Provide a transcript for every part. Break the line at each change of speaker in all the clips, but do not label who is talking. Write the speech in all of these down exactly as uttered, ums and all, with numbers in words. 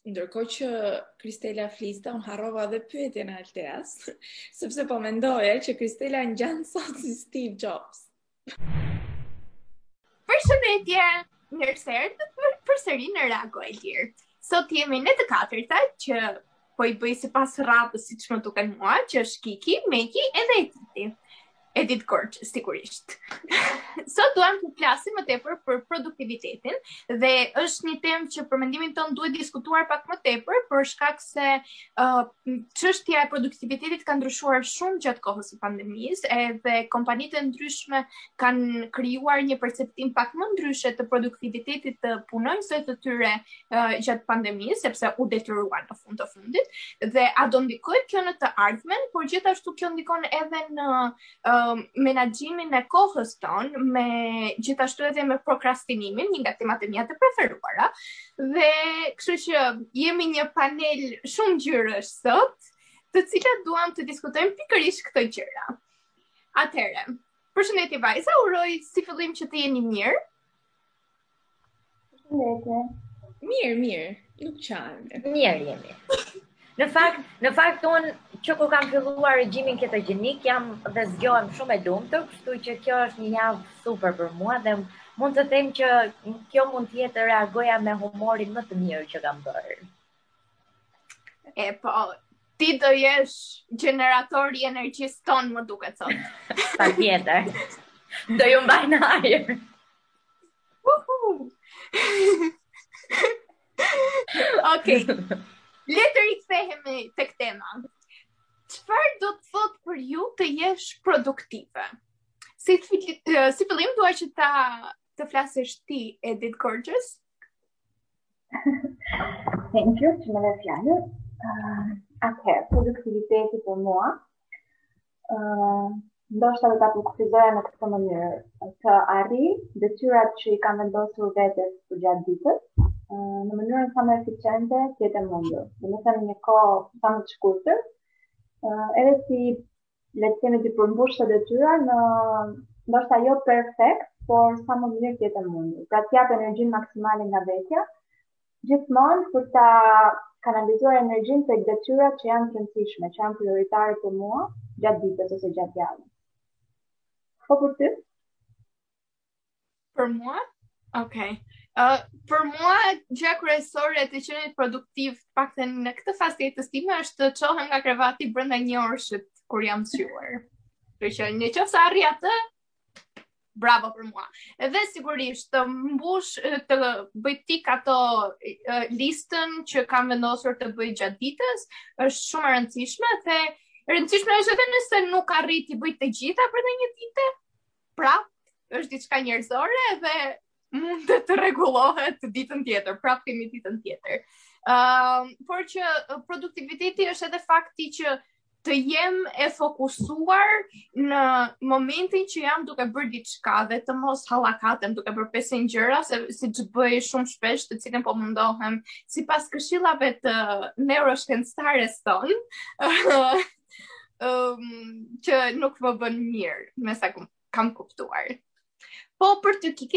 Ndërkohë që Kristela fliste, unë harrova dhe pyetjen e Alteas, sepse po mendoja që Kristela ngjan sot si Steve Jobs.
Përshëndetje, mirë erdhët përsëri në Rago e Lirë. Sot jemi në të katërta që po i bëj sipas rradhës siç më duken mua, që është Kiki, Meki edhe Editi. Edit Gorgeous, sigurisht. Sot duam të flasim më tepër për produktivitetin dhe është një temë që për mendimin tonë duhet diskutuar pak më tepër për shkak se çështja uh, e produktivitetit ka ndryshuar shumë gjatë kohës së pandemisë, edhe kompanitë e ndryshme kanë krijuar një perceptim pak më ndryshe të produktivitetit të punonjësve të tyre uh, gjatë pandemisë, sepse u detyruan në fund të fundit, dhe a do ndikojë kjo në të ardhmen, por gjithashtu kjo ndikon edhe në uh, menaxhimin e kohës tonë, me gjithashtu edhe me prokrastinimin, një nga temat e mia të preferuara. Dhe kështu që jemi një panel shumë ngjyrësh sot, të cilat duam të diskutojmë pikërisht këto gjëra. Atëherë, përshëndetje vajza, uroj si fillim që të jeni mirë.
Përshëndetje.
Mirë, mirë, nuk qanë.
Mirë jemi. Në fakt, në fakt unë që ku kam filluar regjimin ketogjenik, jam dhe zgjohem shumë e lumtur, kështu që kjo është një javë super për mua dhe mund të them që kjo mund të jetë reagoja me humorin më të mirë që kam bërë.
E po, ti do jesh generatori i energjisë tonë, më duket sot.
Patjetër. Do ju mbaj në ajër.
Uhu. Okej. Okay. Letër i kthehemi tek tema. Çfarë do të thotë për ju të jesh produktive? Si uh, si fillim dua që ta të flasësh ti, Edit Gorgeous.
Thank you, që më dhe fjallë. Uh, Atëherë, produktiviteti për mua, uh, ndoshta do ta përkufizoja në këtë mënyrë, të arri detyrat që i kam vendosur vetes për gjatë ditës, në mënyrën sa më eficiente të jetë e mundur. Dhe më thënë një kohë sa më të shkurtër, edhe si le të themi të përmbush të detyra në ndoshta jo perfekt, por sa më mirë të jetë e mundur. Pra të jap energjinë maksimale nga vetja, gjithmonë për ta kanalizuar energjinë tek detyrat që janë të rëndësishme, që janë prioritare për mua gjatë ditës ose gjatë javës. Po për ty?
Për mua? Okej. Okay. Uh, për mua, gjë kryesore të qenit produktiv, paktën në këtë fazë të jetës time, është të çohem nga krevati brenda një orëshit kur jam zgjuar. Kështu që në qoftë se arri atë, bravo për mua. Edhe sigurisht të mbush të bëj tik ato uh, listën që kam vendosur të bëj gjatë ditës, është shumë e rëndësishme dhe e rëndësishme është edhe nëse nuk arrit të bëj të gjitha brenda një dite, prap është diçka njerëzore dhe mund të rregullohet ditën tjetër, prapë kemi ditën tjetër. Uh, por që produktiviteti është edhe fakti që të jem e fokusuar në momentin që jam duke bërë diçka dhe të mos hallakatem duke bërë pesë gjëra, se siç bëj shumë shpesh, të cilën po mundohem sipas këshillave të neuroshkencëtares tonë, uh, um, që nuk më bën mirë, me sa kam kuptuar. Po për të Kiki?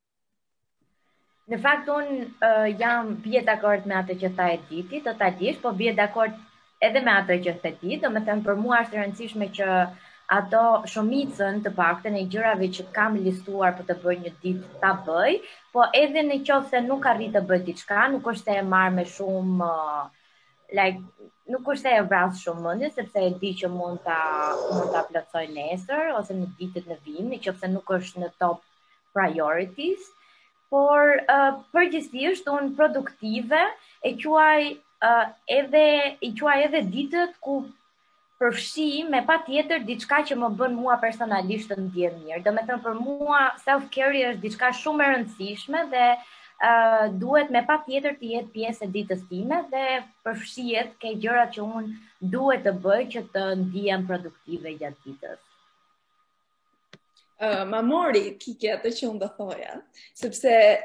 Në fakt, unë uh, jam bie dakord me atë që tha Editi, totalisht, po bie dakord edhe me atë që the ti, do me thënë për mua është e rëndësishme që ato shumicën të paktën e gjërave që kam listuar për të bërë një ditë ta bëj, po edhe në qoftë se nuk arrit të bëj diçka, nuk është se e marr me shumë uh, like nuk është se e vrasë shumë mendje, sepse e di që mund ta mund ta plotësoj nesër ose në ditët në vim, nëse nuk është në top priorities. Por uh, përgjithsisht unë produktive e quaj uh, edhe i quaj edhe ditët ku përfshi me patjetër diçka që më bën mua personalisht të ndjem mirë. Do me thënë për mua self-care është diçka shumë e rëndësishme dhe uh, duhet me patjetër të jetë pjesë e ditës time dhe përfshihet ke gjërat që unë duhet të bëj që të ndihem produktive gjatë ditës.
Uh, ma mori Kiki atë që unë do thoja, sepse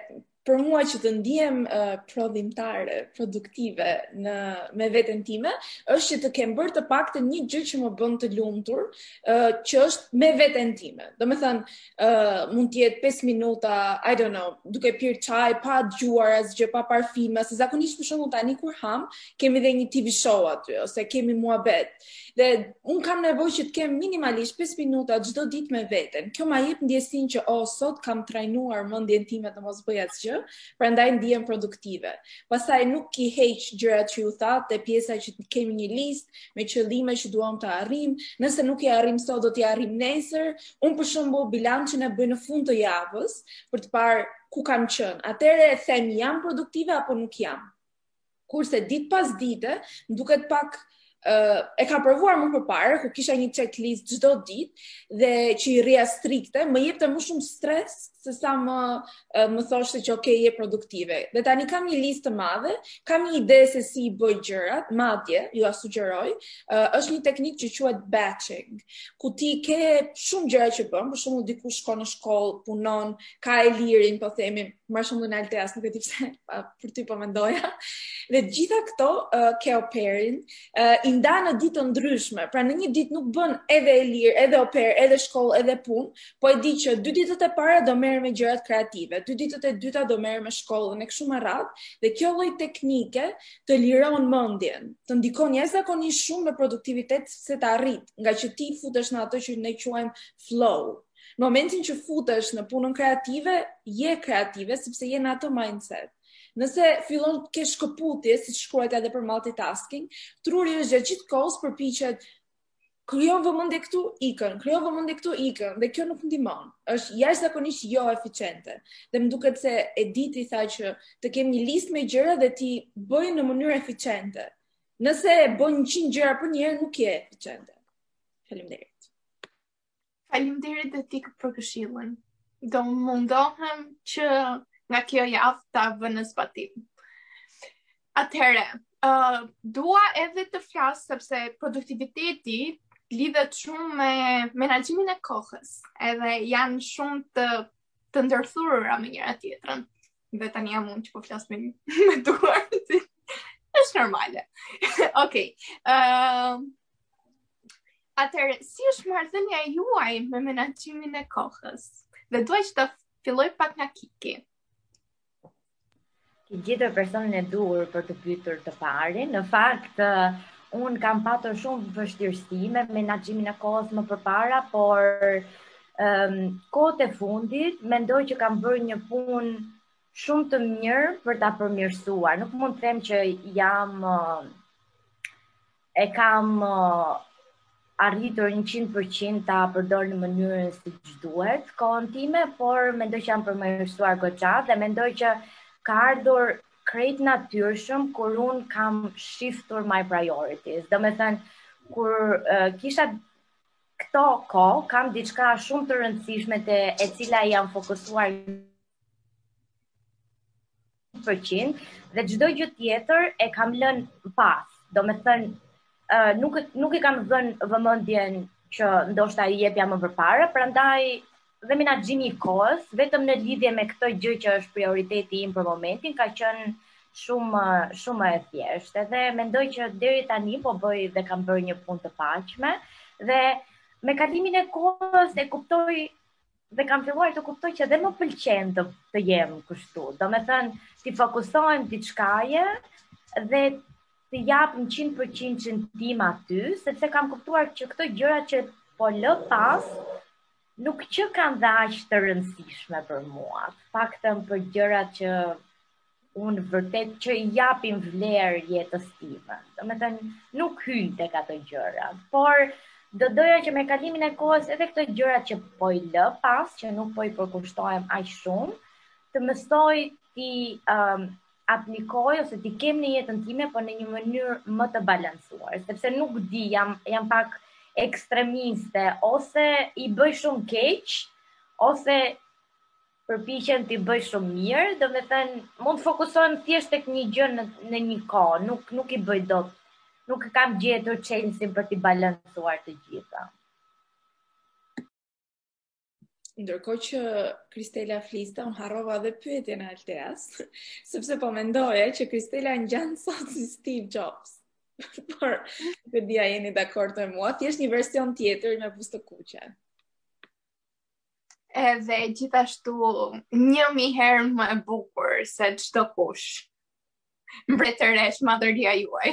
për mua që të ndihem uh, prodhimtare, produktive në me veten time, është që të kem bërë të paktën një gjë që më bën të lumtur, uh, që është me veten time. Do me thënë, uh, mund të jetë pesë minuta, I don't know, duke pirë çaj, pa dëgjuar asgjë, pa parfime, se zakonisht për shembull tani kur ham, kemi dhe një T V show aty ose kemi muhabet. Dhe un kam nevojë që të kem minimalisht pesë minuta çdo ditë me veten. Kjo ma jep ndjesinë që oh, sot kam trajnuar mendjen time të mos bëj asgjë, prandaj ndihem produktive. Pastaj nuk i heq gjërat që ju thatë, pjesa që kemi një listë me qëllime që duam të arrijm, nëse nuk i arrijm sot do t'i arrijm nesër. Un për shembull bilancin e bëj në fund të javës për të parë ku kam qenë. Atëherë e them jam produktive apo nuk jam. Kurse ditë pas dite, më duket pak Uh, e ka provuar më përpara, ku kisha një checklist çdo ditë dhe që i rria strikte, më jepte më shumë stres se sa më uh, më thoshte që okay, je produktive. Dhe tani kam një listë të madhe, kam një ide se si i bëj gjërat, madje, ju a sugjeroj, uh, është një teknikë që quhet batching, ku ti ke shumë gjëra që bën, për shembull dikush shkon në shkollë, punon, ka e lirin, po themi, për shembull në Alteas, nuk e di pse, për ty po mendoja. Dhe gjitha këto uh, ke au pairin, uh, i nda në ditë të ndryshme. Pra në një ditë nuk bën edhe e lirë, edhe au pair, edhe shkollë, edhe punë, po e di që dy ditët e para do merr me gjërat kreative, dy ditët e dyta do merr me shkollën e kështu me radhë, dhe kjo lloj teknike të liron mendjen, të ndikon jashtëzakonisht shumë në produktivitet se të arrit, nga që ti futesh në ato që ne quajmë flow. Në momentin që futesh në punën kreative, je kreative sepse je në atë mindset. Nëse fillon të ke shkëputje, si shkruajt edhe për multitasking, truri është gjatë gjithë kohës përpiqet krijon vëmendje këtu, ikën, krijon vëmendje këtu, ikën, dhe kjo nuk ndihmon. Është jashtëzakonisht jo eficiente. Dhe më duket se Editi tha që të kem një listë me gjëra dhe ti bëj në mënyrë eficiente. Nëse bën njëqind gjëra për një herë, nuk je eficiente. Faleminderit.
Faleminderit Etik për këshillin. Do mundohem që nga kjo javë ta vë në zbatim. Atëherë, uh, dua edhe të flas sepse produktiviteti lidhet shumë me menaxhimin e kohës, edhe janë shumë të të ndërthurura me njëra tjetrën. Dhe tani jam unë që po flas me me duar. Është normale. Okej. Uh, Atëherë, si është marrëdhënia juaj me menaxhimin e kohës? Dhe dua që të filloj pak nga Kiki.
Ki gjithë personin e duhur për të pyetur të parin. Në fakt, uh, unë kam patur shumë vështirësi me menaxhimin e kohës më përpara, por um, kohët e fundit mendoj që kam bërë një punë shumë të mirë për ta përmirësuar. Nuk mund të them që jam uh, e kam uh, arritur njëqind përqind ta përdor në mënyrën siç duhet kohën time, por mendoj që jam përmirësuar goxha dhe mendoj që ka ardhur krejt natyrshëm kur unë kam shiftur my priorities. Do me thënë, kur uh, kisha këto kohë, kam diçka shumë të rëndësishme të e cila jam fokusuar përqind dhe çdo gjë tjetër e kam lënë pas. Do me thënë, uh, nuk, nuk i kam dhënë vëmendjen që ndoshta i jepja më përpara, prandaj dhe menaxhimi i kohës, vetëm në lidhje me këtë gjë që është prioriteti im për momentin, ka qenë shumë shumë e thjeshtë. Edhe mendoj që deri tani po bëj dhe kam bërë një punë të paqme dhe me kalimin e kohës e kuptoj dhe kam filluar të kuptoj që dhe më pëlqen të, të jem kështu. Do me thënë, ti fokusohem diçkaje dhe të jap njëqind përqind qëndim aty, sepse kam kuptuar që këto gjëra që po lë pas nuk që kanë dhe aq të rëndësishme për mua, faktën për gjërat që unë vërtet që i japin vlerë jetës time. Do me thënë, nuk hyn tek ato gjëra, por do doja që me kalimin e kohës edhe këto gjërat që po i lë pas, që nuk po i përkushtohem aq shumë, të mësoj ti um, aplikoj ose ti kem në jetën time, por në një mënyrë më të balancuar, sepse nuk di, jam, jam pak ekstremiste, ose i bëj shumë keq, ose përpiqem t'i bëj shumë mirë, do me thënë, mund të fokusohem thjesht tek një gjë në, në një kohë, nuk, nuk i bëj dot, nuk kam gjetur çelësin për t'i balancuar të gjitha.
Ndërkohë që Kristela fliste, unë harrova dhe pyetjen e Alteas, sepse po mendoja që Kristela ngjan sot si Steve Jobs. Por, nuk e dia jeni dakord me mua, thjesht një version tjetër me buzë të kuqe.
Edhe gjithashtu një mi herë më e bukur se çdo kush. Mbretëresh madhëria juaj.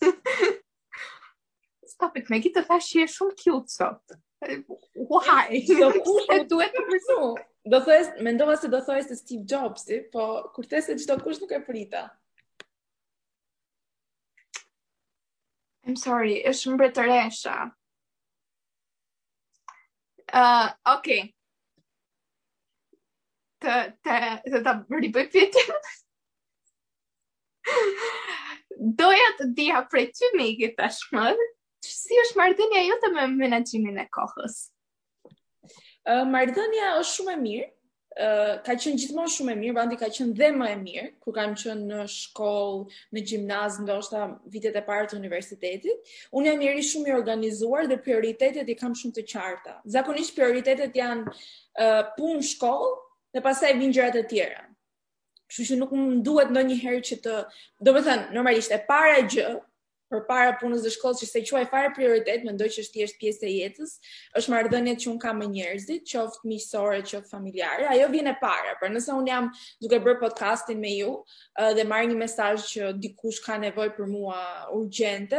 Stop it, Maggie, të thash që je shumë cute sot. Why?
Do kush
Se
nuk duhet të përsu. Do thojës, mendova se do thojës se Steve Jobs, si, po kur the se çdo kush nuk e prita.
I'm sorry, është mbretëresha. Uh, okay. Të, të, të ta ribëj pyetjen. Doja të dija prej ty, Megi, tashmë, si është marrëdhënia jote me menaxhimin e kohës?
Uh, marrëdhënia është shumë e mirë. Uh, ka qenë gjithmonë shumë e mirë, bandi ka qenë dhe më e mirë, kur kam qenë në shkollë, në gjimnaz, ndoshta vitet e para të universitetit. Unë jam njeri shumë i organizuar dhe prioritetet i kam shumë të qarta. Zakonisht prioritetet janë uh, punë, shkollë dhe pastaj vijnë gjërat e tjera. Kështu që nuk më duhet ndonjëherë që të, domethënë, normalisht e para gjë për para punës dhe shkollës që se quaj fare prioritet, mendoj që është thjesht pjesë e jetës, është marrëdhëniet që unë kam me njerëzit, qoftë miqësore, qoftë familjare, ajo vjen e para. Por nëse unë jam duke bërë podcastin me ju dhe marr një mesazh që dikush ka nevojë për mua urgjente,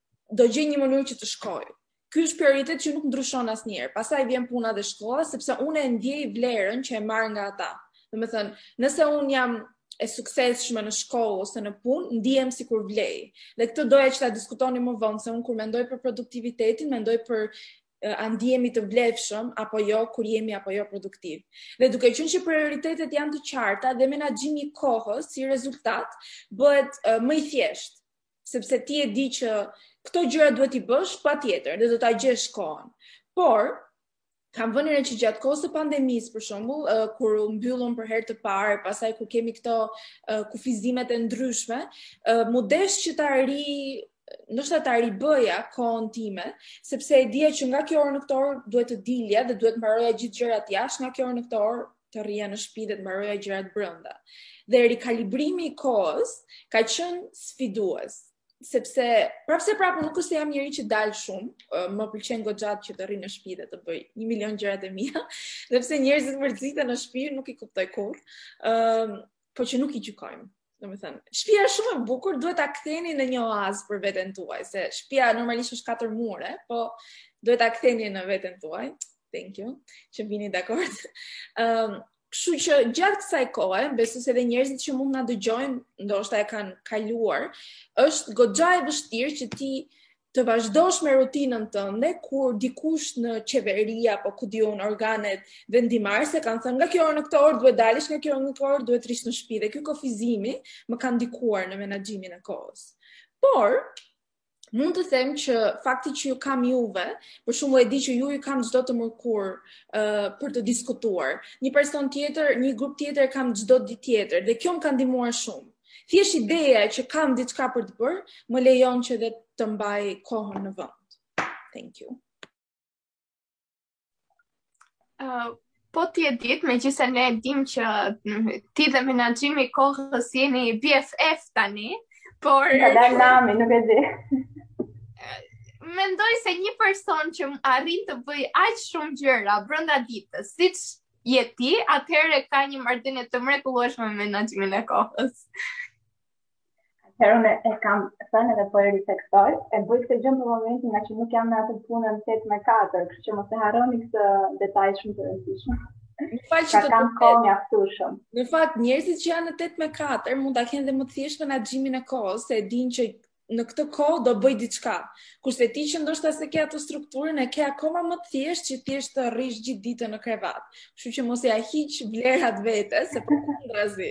do gjej një mënyrë që të shkoj. Ky është prioritet që nuk ndryshon asnjëherë. Pastaj vjen puna dhe shkolla, sepse unë e ndjej vlerën që e marr nga ata. Domethënë, nëse unë jam e suksesshme në shkollë ose në punë, ndihem sikur vlej. Dhe këtë doja që ta diskutoni më vonë, se unë kur mendoj për produktivitetin, mendoj për uh, a ndihemi të vlefshëm apo jo, kur jemi apo jo produktiv. Dhe duke qenë që prioritetet janë të qarta dhe menaxhimi i kohës si rezultat bëhet uh, më i thjeshtë, sepse ti e di që këto gjëra duhet i bësh patjetër dhe do ta gjesh kohën. Por kam vënë re që gjatë kohës së pandemisë, për shembull, uh, kur u mbyllën për herë të parë, pastaj kur kemi këto uh, kufizimet e ndryshme, uh, më desh që ta ri, ndoshta ta ribëja kohën time, sepse e dija që nga kjo orë në këtë orë duhet të dilja dhe duhet mbaroja gjithë gjërat jashtë, nga kjo orë në këtë orë të rrija në shtëpi dhe të mbaroja gjërat brenda. Dhe rikalibrimi i kohës ka qenë sfidues. Sepse prapse prapë nuk është se jam njëri që dal shumë, uh, më pëlqen goxhat që të rri në shtëpi dhe të bëj një milion gjërat e mia, dhe pse njerëzit mërziten në shtëpi nuk i kuptoj kurrë, uh, po që nuk i gjykojmë. Domethënë, shtëpia është shumë e bukur, duhet ta ktheni në një oazë për veten tuaj, se shtëpia normalisht është katër mure, po duhet ta ktheni në veten tuaj. Thank you, që vini dakord. Um, Kështu që gjatë kësaj kohe, besoj se edhe njerëzit që mund na dëgjojnë, ndoshta e kanë kaluar, është goxha e vështirë që ti të vazhdosh me rutinën tënde kur dikush në qeveri apo ku diun organet vendimmarrëse kanë thënë nga kjo orë në këtë orë duhet dalësh, nga kjo orë në këtë orë duhet rish në shtëpi dhe ky kufizimi më ka ndikuar në menaxhimin e kohës. Por mund të them që fakti që ju kam juve, për shembull e di që ju ju kam çdo të mërkur uh, për të diskutuar. Një person tjetër, një grup tjetër kam çdo ditë tjetër dhe kjo më ka ndihmuar shumë. Thjesht ideja që kam diçka për të bërë më lejon që dhe të mbaj kohën në vend. Thank you.
Uh, po ti e ditë, megjithëse ne e dim që ti dhe menaxhimi i kohës jeni B F F tani, por
Ka dalë nami, nuk e di.
Mendoj se një person që arrin të bëj aq shumë gjëra brenda ditës, siç je ti, atëherë ka një marrëdhënie të mrekullueshme me menaxhimin e kohës.
Atëherë unë e kam thënë edhe po e riflektoj, e bëj këtë gjë në momentin nga që nuk jam në atë punën tetë me katër, kështu që mos e harroni këtë detaj shumë të rëndësishëm.
Në fakt
Ka kam kohë mjaftueshëm.
Në fakt, njerëzit që janë në tetë me katër mund ta kenë dhe më thjesht menaxhimin e kohës, se e dinë që në këtë kohë do bëj diçka. Kurse ti që ndoshta se ke atë strukturën, e ke akoma më thjesht që thjesht të rrish gjithë ditën në krevat. Kështu që mos ja hiq vlerat vetes, se përkundrazi.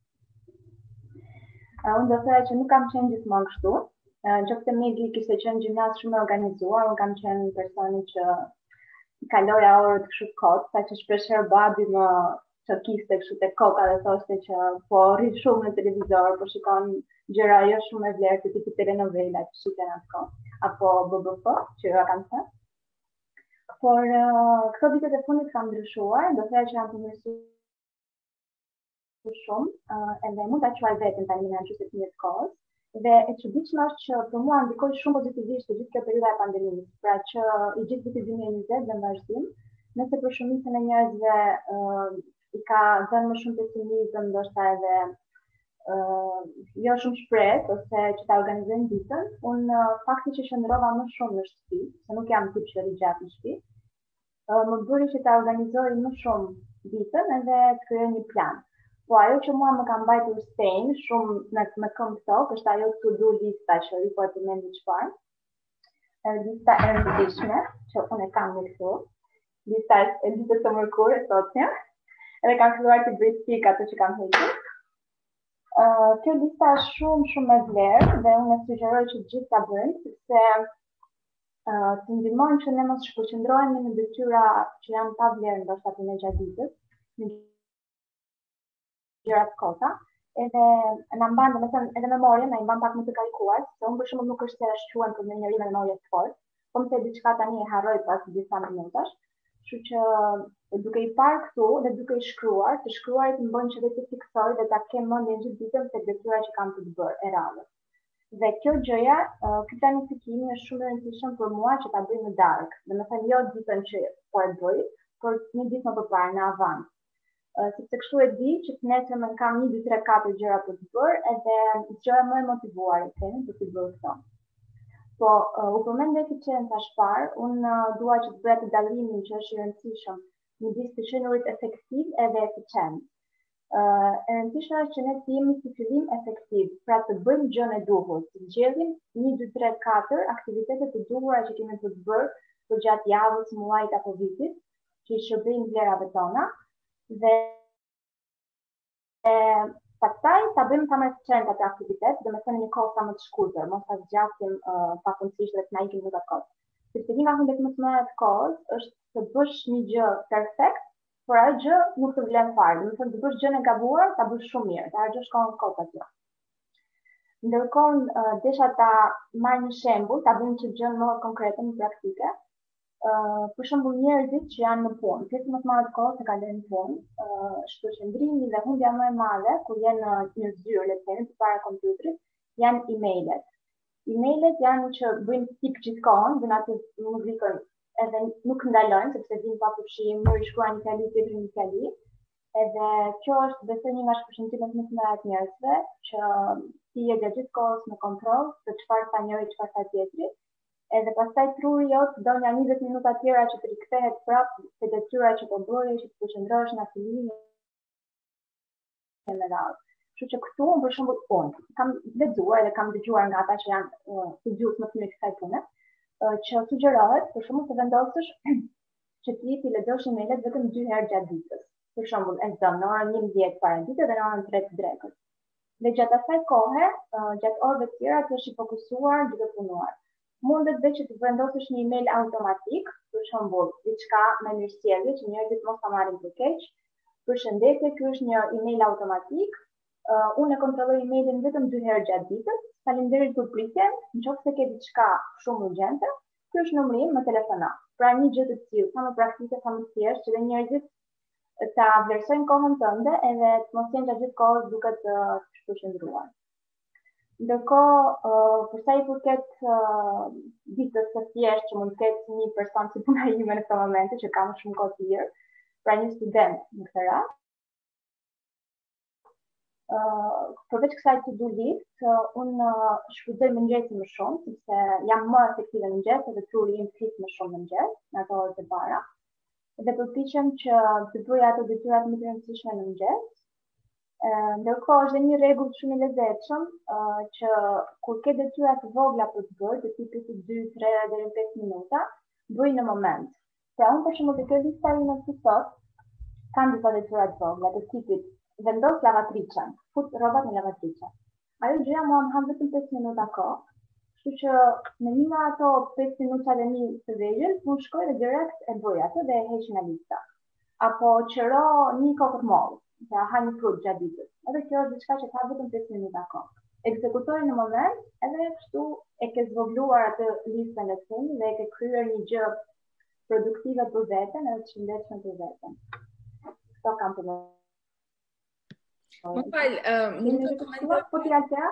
Unë do thoya që nuk kam qenë gjithmonë kështu. Nëse Megi kishte qenë gjimnaz shumë organizuar, unë kam qenë personi që kaloja orët kështu kot, saqë shpeshherë babi më çokiste kështu te koka dhe thoshte që po rri shumë në televizor, po shikon gjëra jo shumë e vlerë, tipi telenovela që shiten atë kohë, apo B B F, që ja kam thënë. Por uh, këto vitet e fundit kanë ndryshuar, do thënë që janë përmirësuar shumë, uh, edhe mund ta quaj veten tani në gjysmë të mirë kohës. Dhe e çuditshme është që për mua ndikoi shumë pozitivisht gjithë kjo periudha e pandemisë, pra që i gjithë viti dy mijë e njëzet dhe në vazhdim, nëse për shumicën e njerëzve uh, i ka dhënë më shumë pesimizëm, ndoshta edhe uh, jo shumë shpresë ose që ta organizojnë ditën, unë uh, fakti që qëndrova më shumë në shtëpi, se nuk jam tip që rri gjatë në shtëpi, uh, më bëri që ta organizoj më shumë ditën edhe të krijoj një plan. Po ajo që mua më ka mbajtur sane shumë me me këmbë tokë është ajo to do lista që i po të mendoj çfarë. Është lista e rëndësishme që unë e kam në këtu. Lista e ditës së mërkurë sotja. Edhe kam filluar të bëj tik ato që kam hequr. Uh, kjo lista është shumë shumë e vlerë dhe unë e sugjeroj që gjithë ta bëjnë sepse uh, të ndihmojnë që ne mos shpërqendrohemi në detyra që janë pa vlerë ndoshta për ne gjatë ditës. Gjërat kota, edhe na mban, domethënë, edhe memorien na i mban pak më të karikuar, se unë për shembull nuk është se është quhen për një njerëz me memorie të fortë, po më the diçka tani e harroj pas disa minutash, kështu që duke i parë këtu dhe duke i shkruar, të shkruarit më bën që dhe të fiksoj dhe ta kem mendjen gjithë ditën se detyra që kam të të bërë e radhës. Dhe kjo gjëja, ky planifikim është shumë e rëndësishëm për mua që ta bëj në darkë, domethënë jo ditën që po e bëj, por një ditë më përpara në avans. Uh, sepse kështu e di që të nesër më kam një, dy, tre, katër gjëra për të bërë edhe gjëra më e motivuar e kemi për të bërë këto. Po, uh, u përmend eficienca shpar, unë uh, dua që të bëja të dallimin që është i rëndësishëm midis të qenurit efektiv edhe eficient. Uh, e rëndësishme është që ne të jemi si fillim efektiv, pra të bëjmë gjën e duhur, të zgjedhim një, dy, tre, katër aktivitete të duhura që kemi për të bërë për gjatë javës, muajit apo vitit, që i shërbejnë vlerave tona. Dhe pastaj ta bëjmë sa më eficient atë aktivitet, dhe me thënë një kohë sa më të shkurtër, mos ta zgjasim uh, pakundësisht dhe të na ikim minuta kohë. Sepse një nga hundet më të mëdha të kohës është të bësh një gjë perfekt, por ajo gjë nuk të vlen fare. Do të thënë të bësh gjën e gabuar, ta bësh shumë mirë, ta harxhosh kohën kot aty. Ndërkohë uh, desha ta marr një shembull, ta bëjmë një gjë më konkrete, më praktike. Uh, për shembull njerëzit që janë në punë, pjesë më të madhe të kohës e kalojnë në punë, uh, shpërqendrimi dhe humbja më e madhe kur janë në një zyrë, le të themi, përpara kompjuterit, janë emailët. Emailët janë që bëjnë tik gjithkohon, bëjnë atë muzikën edhe nuk ndalojnë sepse vinë pa pushim, më shkruajnë një fjali tjetër një fjali. Edhe kjo është besoj një nga shpërqendrimet më të mëdha të njerëzve, që ti je gjatë gjithë kohës në kontroll se çfarë tha njëri, çfarë tha tjetri. Edhe pastaj truri jot do një njëzet minuta tjera që të rikthehet prapë te detyra që po bëje, që të përqendrohesh në fillimi e me radhë. Kështu që këtu për shembull unë kam lexuar dhe kam dëgjuar nga ata që janë uh, studiues më të mirë kësaj pune, uh, që sugjerohet për shembull të vendosësh që ti ti lexosh emailët vetëm dy herë gjatë ditës. Për shembull, e zon në orën njëmbëdhjetë para ditës dhe në orën tre të drekës. Dhe gjatë asaj kohe, uh, gjatë orëve të tjera ti je i fokusuar duke punuar. Mundet dhe që të vendosësh një email automatik, për shembull, diçka me mirësjellje që njerëzit mos ta marrin për keq. Përshëndetje, ky është një email automatik. Uh, unë e kontrolloj emailin vetëm dy herë gjatë ditës. Faleminderit për pritjen. Nëse ke diçka shumë urgjente, ky është numri im, më telefono. Pra një gjë të tillë, sa më praktike, sa më thjeshtë, që dhe njerëzit ta vlerësojnë kohën tënde edhe të mos jenë gjatë gjithë kohës duke të shpërqendruar. Ndërkohë, uh, për sa i përket uh, ditës së thjeshtë që mund të ketë një person si puna ime në këtë moment, që kam shumë kohë të lirë, pra një student në këtë rast, uh, përveç kësaj to-do list, uh, unë uh, shfrytëzoj mëngjesin më shumë, sepse jam më efektive në mëngjes dhe truri im flit më shumë në mëngjes, në ato orët e para, dhe përpiqem që të bëj ato detyrat më të rëndësishme në mëngjes. Ndërkohë është dhe një rregull shumë i lezetshëm uh, që kur ke detyra të vogla për të bërë, të tipit dy, tre deri në pesë minuta, bëj në moment. Pra unë për shembull te kjo lista ime të sot kam disa detyra të vogla të tipit vendos lavatriçen, fut rrobat në lavatriçe. Ajo gjëja mua më han vetëm pesë minuta kohë, kështu që në një nga ato pesë minuta dhe një të vegjël, unë shkoj dhe direkt e bëj atë dhe e heq nga lista. Apo qëro një kokë mollë. Pra ha një frut gjatë ditës. Edhe kjo është diçka që ka vetëm pesë minuta kohë. Ekzekutoj në moment, edhe kështu e ke zvogluar atë listën e themi dhe e ke kryer një gjë produktive për veten edhe të shëndetshme për veten. Kto kam për më.
Më fal, uh, mund të komentoj
po ti Altea?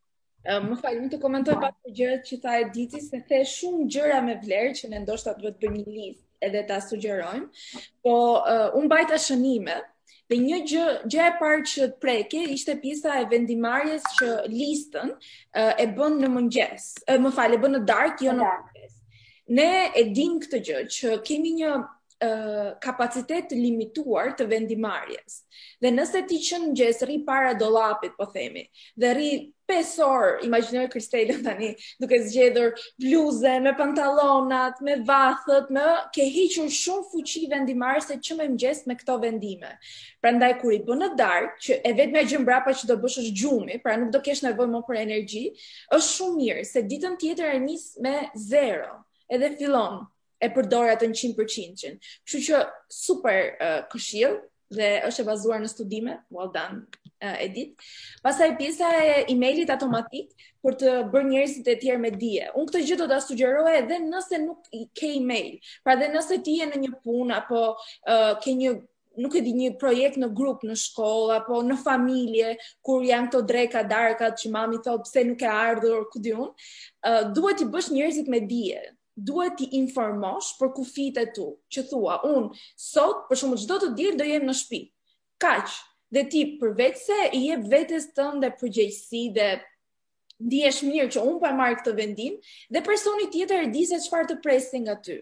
Uh, më fal, mund të komentoj pak për gjërat që tha Editi, se the shumë gjëra me vlerë që ne ndoshta duhet të bëjmë një listë edhe ta sugjerojmë. Po uh, unë bajta shënime. Dhe një gjë, gjë e parë që të preke ishte pjesa e vendimarrjes që listën uh, e bën në mëngjes. Uh, më fal, e bën në darkë, jo në mëngjes. Ne e dim këtë gjë që kemi një Uh, kapacitet të limituar të vendimarrjes. Dhe nëse ti që në mëngjes rri para dollapit, po themi, dhe rri pesë orë, imagjinoj Kristelën tani, duke zgjedhur bluze me pantallonat, me vathët, me ke hequr shumë fuqi vendimarrëse që me mëngjes me këto vendime. Prandaj kur i bën në darkë, që e vetmja gjë mbrapa që do bësh është gjumi, pra nuk do kesh nevojë më për energji, është shumë mirë, se ditën tjetër e nis me zero, edhe fillon e përdor atë në qind përqind. Kështu që super uh, këshill dhe është e bazuar në studime, well done uh, Edit. Pastaj pjesa e emailit automatik për të bërë njerëzit e tjerë me dije. Unë këtë gjë do ta sugjeroj edhe nëse nuk ke email. Pra dhe nëse ti je në një punë apo uh, ke një nuk e di një projekt në grup në shkollë apo në familje kur janë këto dreka darkat që mami thot pse nuk e ardhur ku diun, uh, duhet të bësh njerëzit me dije. Duhet t'i informosh për kufit e tu, që thua, unë sot, për shumë çdo të dirë, do jem në shtëpi. Kaq, dhe ti përveç se i jep vetes tënde përgjegjësi dhe ndihesh mirë që unë pa marrë këtë vendim, dhe personi tjetër e di se çfarë të presin nga ty.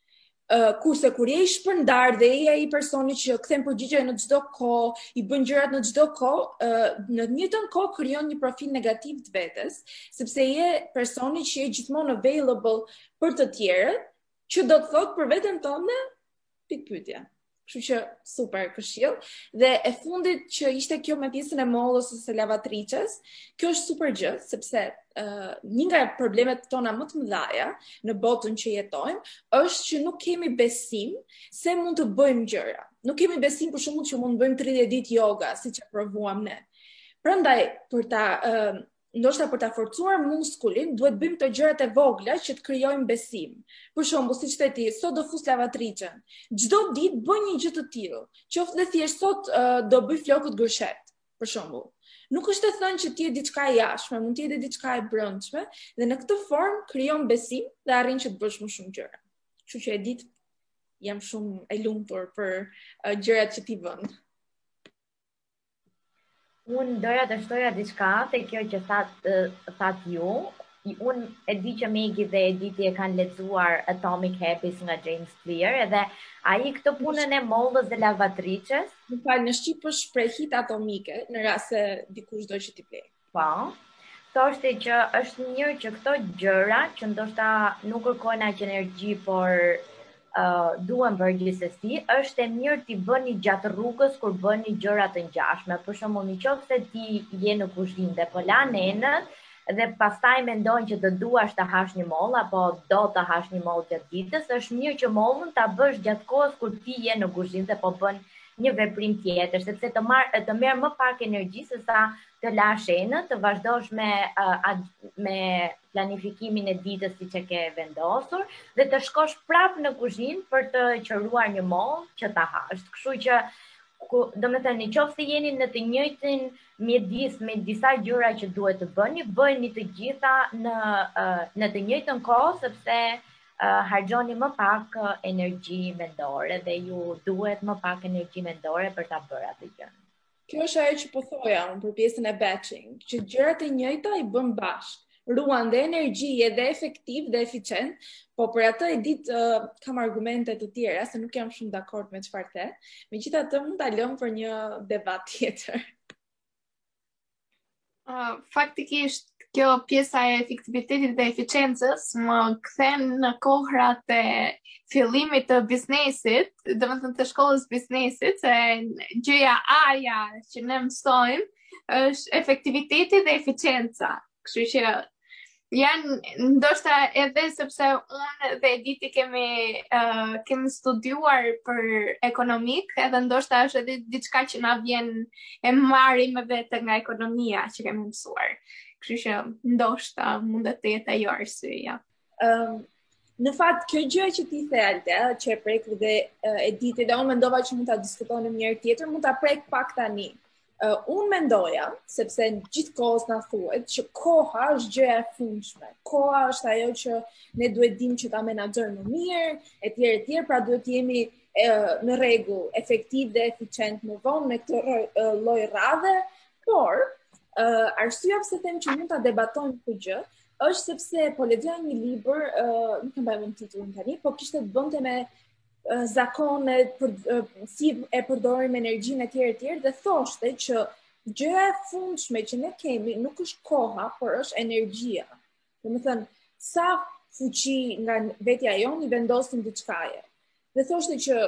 Uh, kurse kur je i shpërndar dhe je ai personi që kthen përgjigje në çdo kohë, i bën gjërat në çdo kohë, uh, në të njëjtën kohë krijon një profil negativ të vetes, sepse je personi që je gjithmonë available për të tjerët, që do të thotë për veten tënde pikpyetje. Kështu që super këshill. Dhe e fundit që ishte kjo me pjesën e mollës ose lavatriçes, kjo është super gjë, sepse uh, një nga problemet tona më të mëdha në botën që jetojmë është që nuk kemi besim se mund të bëjmë gjëra. Nuk kemi besim për shembull që mund të bëjmë tridhjetë ditë yoga, siç e provuam ne. Prandaj për ta uh, ndoshta për ta forcuar muskulin, duhet bëjmë të gjërat e vogla që të krijojmë besim. Për shembull, siç the ti, sot do fus lavatriçen. Çdo ditë bëj një gjë të tillë. Qoftë dhe thjesht sot uh, do bëj flokët gërshet, për shembull. Nuk është të thënë që ti je diçka e jashtme, mund të jetë diçka e brendshme, dhe në këtë formë krijon besim dhe arrin që të bësh më shumë gjëra. Kështu që e ditë jam shumë e lumtur për uh, gjërat që ti bën.
Unë doja të shtoja diçka te kjo që thatë that ju. Unë e di që Megi dhe Editi e kanë lexuar Atomic Habits nga James Clear, edhe ai këtë punën e mollës dhe lavatriçes.
Më fal, në shqip është shprehit atomike, në rast se dikush do që t'i blej.
Po. Thoshte që është mirë që këto gjëra që ndoshta nuk kërkojnë aq energji, por Uh, duan përgjithësi, është e mirë t'i bëni gjatë rrugës kur bëni gjëra të ngjashme. Për shembull, nëse ti je në kuzhinë dhe po lan enën dhe pastaj mendon që të duash të hash një moll apo do të hash një moll gjatë ditës, është mirë që mollën ta bësh gjatë kohës kur ti je në kuzhinë dhe po bën një veprim tjetër, sepse të marr të merr më pak energji se sa të lash enën, të vazhdosh me uh, me planifikimin e ditës siç e ke vendosur dhe të shkosh prapë në kuzhinë për të qëruar një moll që ta hash. Kështu që domethënë nëse jeni në të njëjtin mjedis me disa gjëra që duhet të bëni, bëni të gjitha në uh, në të njëjtën kohë, sepse uh, harxhoni më pak uh, energji mendore dhe ju duhet më pak energji mendore për ta bërë atë gjë.
Kjo është ajo që po thoja unë për pjesën e batching, që gjërat e njëjta i bën bashkë. Ruan dhe energji edhe efektiv dhe eficient, po për atë e ditë uh, kam argumente të tjera, se nuk jam shumë dakord me çfarë the. Megjithatë mund ta lëm për një debat tjetër.
Uh, faktikisht kjo pjesa e efektivitetit dhe eficiencës më kthen në kohrat e fillimit të biznesit, domethënë të shkollës biznesit, se gjëja aja që ne mësojmë është efektiviteti dhe eficienca. Kështu që janë ndoshta edhe sepse unë dhe Editi kemi uh, kemi studiuar për ekonomik, edhe ndoshta është edhe diçka që na vjen e marrim me vete nga ekonomia që kemi mësuar. Kështu që ndoshta mund të jetë ajo arsyeja.
Um, Në fakt, kjo gjë që ti the Altea, që e prek dhe uh, e diti dhe unë mendova që mund ta diskutonim një herë tjetër, mund ta prek pak tani. Uh, unë mendoja, sepse gjithkohës na thuhet që koha është gjëja e fundshme. Koha është ajo që ne duhet dim që ta menaxhojmë më mirë, etj etj, pra duhet jemi uh, në rregull, efektiv dhe eficient më vonë me këtë uh, lloj radhe, por uh, arsyeja pse them që mund ta debatojmë këtë gjë është sepse po lexoja një libër, uh, nuk e mbaj mend titullin tani, po kishte të bënte me uh, zakonet për uh, si e përdorim energjinë etj etj dhe thoshte që gjëja e fundshme që ne kemi nuk është koha, por është energjia. Domethënë, sa fuqi nga vetja jonë i vendosim diçkaje. Dhe thoshte që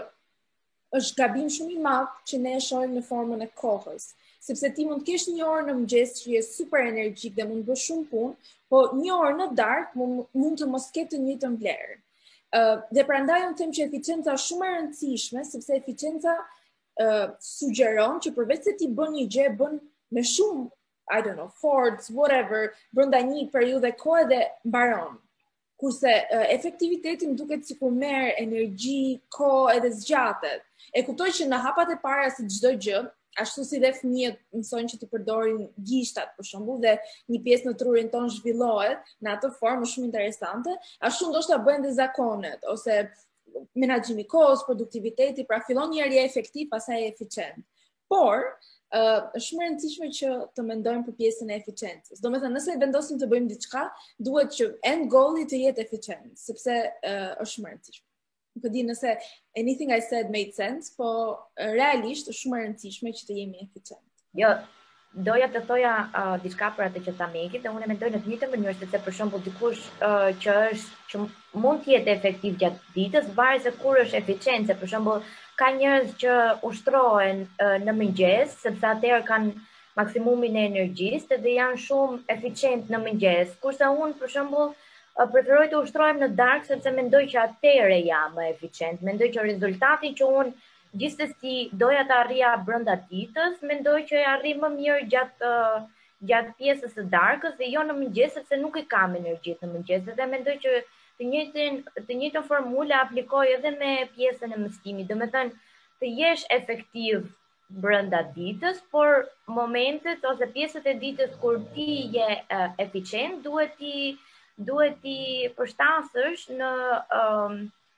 është gabim shumë i madh që ne e shohim në formën e kohës. Sepse ti mund të kesh një orë në mëngjes që je super energjik dhe mund të bësh shumë punë, po një orë në darkë mund, mund të mos ketë të njëjtën vlerë. Uh, dhe prandaj unë them që eficienca është shumë e rëndësishme, sepse eficienca uh, sugjeron që përveç se ti bën një gjë, bën me shumë, I don't know, force, whatever, brenda një periudhe kohe dhe mbaron. Kurse uh, efektiviteti më duket sikur merr energji, kohë edhe zgjatet. E kuptoj që në hapat e para si çdo gjë, ashtu si dhe fëmijët mësojnë që të përdorin gishtat për shembull dhe një pjesë në trurin ton zhvillohet në atë formë shumë interesante, ashtu ndoshta bëhen dhe zakonet ose menaxhimi i kohës, produktiviteti, pra fillon njëri efektiv, pastaj eficient. Por uh, është shumë e rëndësishme që të mendojmë për pjesën e eficiencës. Domethënë, nëse vendosim të bëjmë diçka, duhet që end goal-i të jetë eficient, sepse uh, është shumë e rëndësishme. Nuk e di nëse anything I said made sense, po realisht është shumë e rëndësishme që të jemi eficient.
Jo, doja të thoja uh, diçka për atë që ta Meki, dhe unë e mendoj në të njëjtën mënyrë, sepse për shembull dikush uh, që është që mund të jetë efektiv gjatë ditës, varet se kur është eficiencë. Për shembull, ka njerëz që ushtrohen uh, në mëngjes, sepse atëherë kanë maksimumin e energjisë dhe janë shumë eficient në mëngjes, kurse unë për shembull preferoj të ushtrohem në darkë sepse mendoj që atëherë jam më eficient. Mendoj që rezultatin që unë gjithsesi doja të arrija brenda ditës, mendoj që e arri më mirë gjatë uh, gjatë pjesës së darkës dhe jo në mëngjes, sepse nuk i kam energjitë në mëngjes. Dhe mendoj që të njëjtën të njëjtën formulë aplikoj edhe me pjesën e mësimit. Domethënë, të jesh efektiv brenda ditës, por momentet ose pjesët e ditës kur ti je uh, eficient, duhet ti duhet ti përshtasësh në um,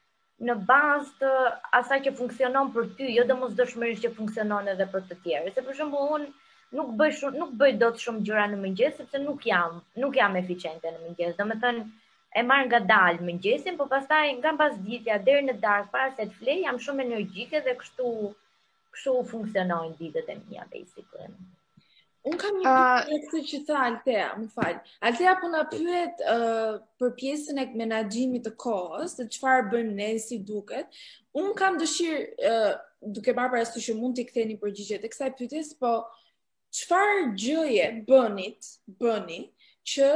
në bazë të asaj që funksionon për ty, jo domosdoshmërisht që funksionon edhe për të tjerë. Se për shembull unë nuk bëj shumë, nuk bëj dot shumë gjëra në mëngjes sepse nuk jam, nuk jam eficiente në mëngjes. Domethënë e marr ngadalë mëngjesin, por pastaj nga pasditja deri në darkë para se të flej jam shumë energjike dhe kështu kështu funksionojnë ditët e mia basically.
Unë kam një pyetje uh, këtë që tha Altea, më fal. Altea po na pyet uh, për pjesën e menaxhimit të kohës, se çfarë bëjmë ne, si duket. Unë kam dëshirë, uh, duke marrë parasysh që mund t'i ktheni përgjigjet e kësaj pyetjes, po çfarë gjëje bënit, bëni që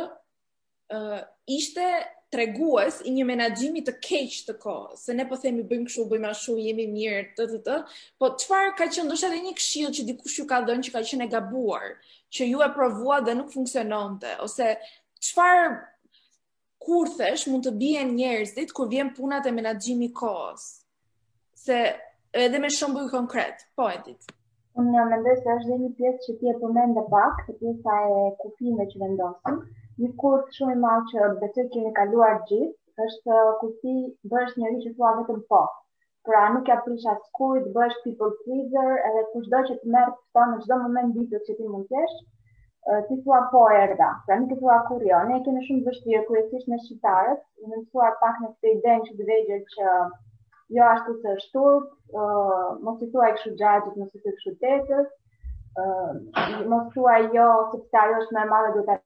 uh, ishte tregues i një menaxhimi të keq të kohës. Se ne po themi bëjmë kështu, bëjmë ashtu, jemi mirë, të të të, po çfarë ka qenë ndoshta edhe një këshill që dikush ju ka dhënë që ka qenë e gabuar, që ju e provua dhe nuk funksiononte, ose çfarë kurthesh mund të bien njerëzit kur vjen puna te menaxhimi i kohës. Se edhe me shembull konkret, po e ditë.
Unë mendoj se është dhe një pjesë që ti e përmende pak, se pjesa e kufimeve që vendosim. Një kurth shumë i madh që besoj kemi kaluar gjithë, është kur ti bësh njëri që thua vetëm po. Pra nuk ja prish askujt, bësh people pleaser, edhe kushdo që të merr fton në çdo moment ditës që ti mund të kesh, ti thua po erdha. Pra nuk e thua kur jo. Ne kemi shumë vështirë kryesisht me shqiptarët, në mësuar pak në këtë idenë që dëvejgjë që jo ashtu se është turp, uh, mos i thuaj kështu xhaxhit, mos i thuaj kështu tetës, uh, mos thuaj jo sepse ajo është më e madhe do ta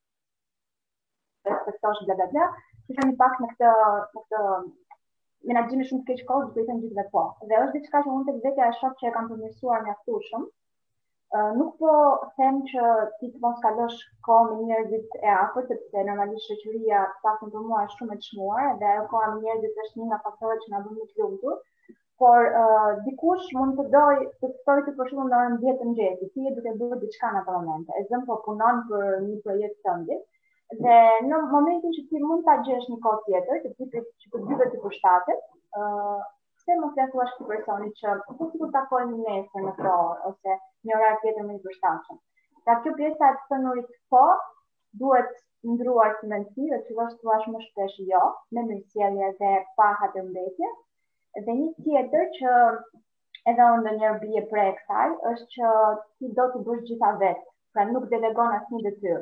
respektosh bla bla bla. Kemi pak në këtë në këtë menaxhimi shumë të keq kohë, do të thënë gjithë po. Dhe është diçka që unë tek vetja e shoh që e kam përmirësuar mjaftueshëm. Uh, nuk po them që ti të mos kalosh kohë me njerëzit e afërt, sepse normalisht shoqëria paktën për mua është shumë e çmuar dhe ajo koha me njerëzit është një nga faktorët që na bën më të lumtur. Por uh, dikush mund të doj të ftoj të për shembull në orën dhjetë të mëngjesit, ti je duke bërë diçka në atë moment. E zëm po punon për një projekt tënd. Dhe në momentin që ti mund ta gjesh një kohë tjetër, të tipit që të dyve të përshtatet, ë uh, pse mos ia thuash këtij personi që po sikur takojmë nesër në këtë orë ose një orar tjetër më i përshtatshëm. Pra kjo pjesa e të thënurit po duhet ndruar si mendsi dhe fillosh të thuash më shpesh jo, me mirësjellje dhe pa hatërmbetje. Dhe një tjetër që edhe unë ndonjëherë bie prej kësaj është që ti do të bësh gjitha vetë, pra nuk delegon asnjë detyrë.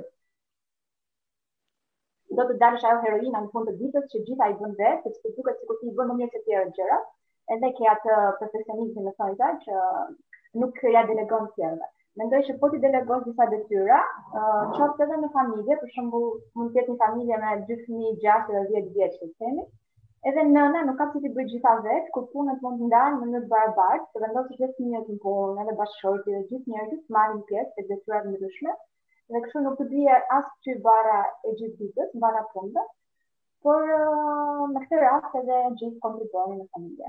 Do të dalësh ajo heroina në fund të ditës që gjitha i bën vetë, sepse duket sikur ti i bën më mirë se të tjerët gjërat, edhe ke atë perfeksionizmin në thonjë që nuk ja delegon tjerëve. Mendoj që po ti delegosh disa detyra, uh, qoftë edhe në familje, për shembull, mund të jetë një familje me dy fëmijë gjashtë dhe dhjetë vjeç, të themi, edhe nëna nuk ka si ti bëj gjitha vetë, kur punët mund të ndahen në mënyrë barabartë, të vendosësh vetë fëmijët në punë, edhe bashkëshorti dhe gjithë njerëzit të marrin pjesë te detyrat ndryshme. Dhe kështu nuk të bie as ty bara e gjithë ditës, bara punëve, por uh, në këtë rast edhe gjithë kontribuonin në familje.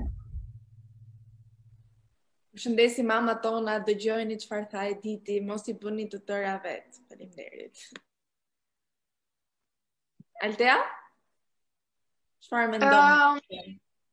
Përshëndesi mama tona, dëgjojeni çfarë tha Editi, mos i bëni të tëra vetë. Faleminderit. Altea? Çfarë mendon?
Um,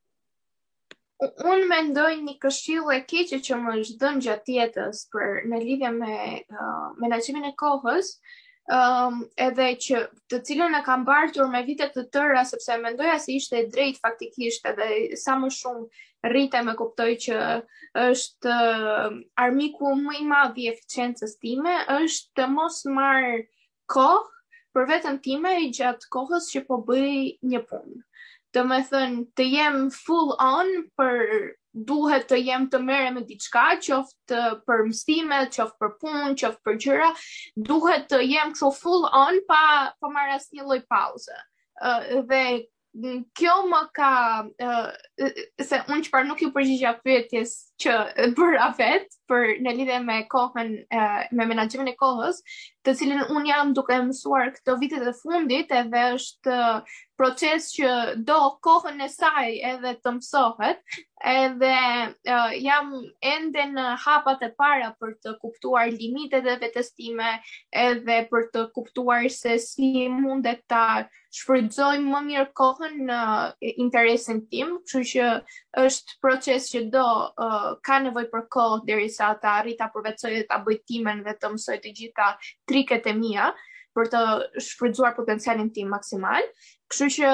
Unë mendoj një këshill e keqe që më është dhënë gjatë jetës për në lidhje me uh, menaxhimin e kohës, um, edhe që të cilën e kam mbartur me vite të tëra sepse mendoja se ishte e drejtë faktikisht, edhe sa më shumë rritem e kuptoj që është uh, armiku më i madh i eficiencës time, është të mos marr kohë për veten time gjatë kohës që po bëj një punë. Do me thënë, të jem full on për duhet të jem të merrem me diçka, qoftë për mësime, qoftë për punë, qoftë për gjëra, duhet të jem kështu full on pa pa marrë asnjë lloj pauze. Uh, dhe kjo më ka uh, se unë çfarë nuk ju përgjigja pyetjes që bëra vet për në lidhje me kohën uh, me menaxhimin e kohës, të cilën unë jam duke mësuar këto vitet e fundit, edhe është uh, proces që do kohën e saj edhe të mësohet, edhe uh, jam ende në hapat e para për të kuptuar limitet e vetes time, edhe për të kuptuar se si mundet ta shfrytëzoj më mirë kohën në uh, interesin tim, kështu që është proces që do uh, ka nevojë për kohë derisa ta arrit ta përvetësoj dhe ta bëj timen dhe të mësoj të gjitha triket e mia për të shfrytzuar potencialin tim maksimal. Kështu që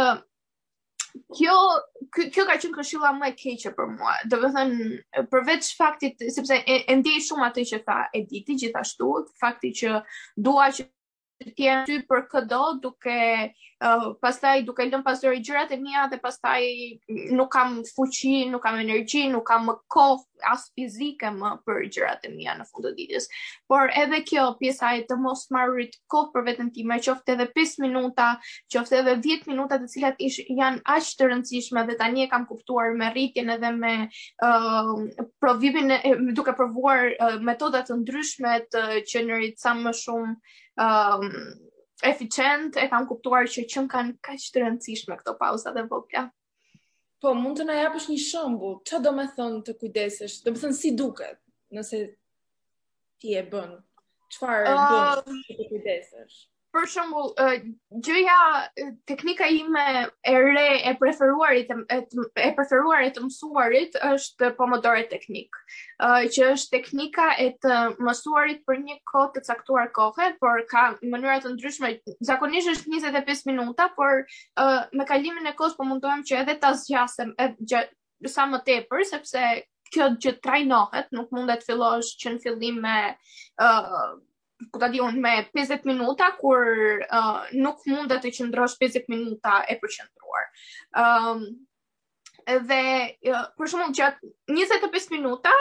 kjo kjo ka qenë këshilla më e keqe për mua. Do të thënë përveç faktit sepse e, e ndjej shumë atë që tha Editi gjithashtu, fakti që dua që të jem ty për këdo duke uh, pastaj duke lënë pasdore gjërat e mia dhe pastaj nuk kam fuqi, nuk kam energji, nuk kam më kohë as fizike më për gjërat e mia në fund të ditës. Por edhe kjo pjesa e të mos marrit kohë për veten time, qoftë edhe pesë minuta, qoftë edhe dhjetë minuta, të cilat ish, janë aq të rëndësishme dhe tani e kam kuptuar me rritjen edhe me uh, provimin e, duke provuar uh, metoda të ndryshme të qenurit sa më shumë Um, eficient, e kam kuptuar që që më kanë kaq të rëndësishme këto pauzat e vogla.
Po, mund të na japësh një shembull, çfarë do me thonë të kujdesesh? Do me thonë si duket, nëse ti e bën. Çfarë uh, bën që të kujdesesh?
Për shembull, uh, gjëja teknika ime e re e preferuarit e, e preferuar e të mësuarit është Pomodoro teknik, uh, që është teknika e të mësuarit për një kohë të caktuar kohe, por ka mënyra të ndryshme. Zakonisht është njëzet e pesë minuta, por uh, me kalimin e kohës po mundohem që edhe ta zgjasem edhe sa më tepër, sepse kjo gjë trajnohet, nuk mundet fillosh që në fillim me uh, ku ta di unë me pesëdhjetë minuta, kur uh, nuk mundet të qëndrosh pesëdhjetë minuta e përqendruar. Um, dhe uh, për shembull gjatë njëzet e pesë minuta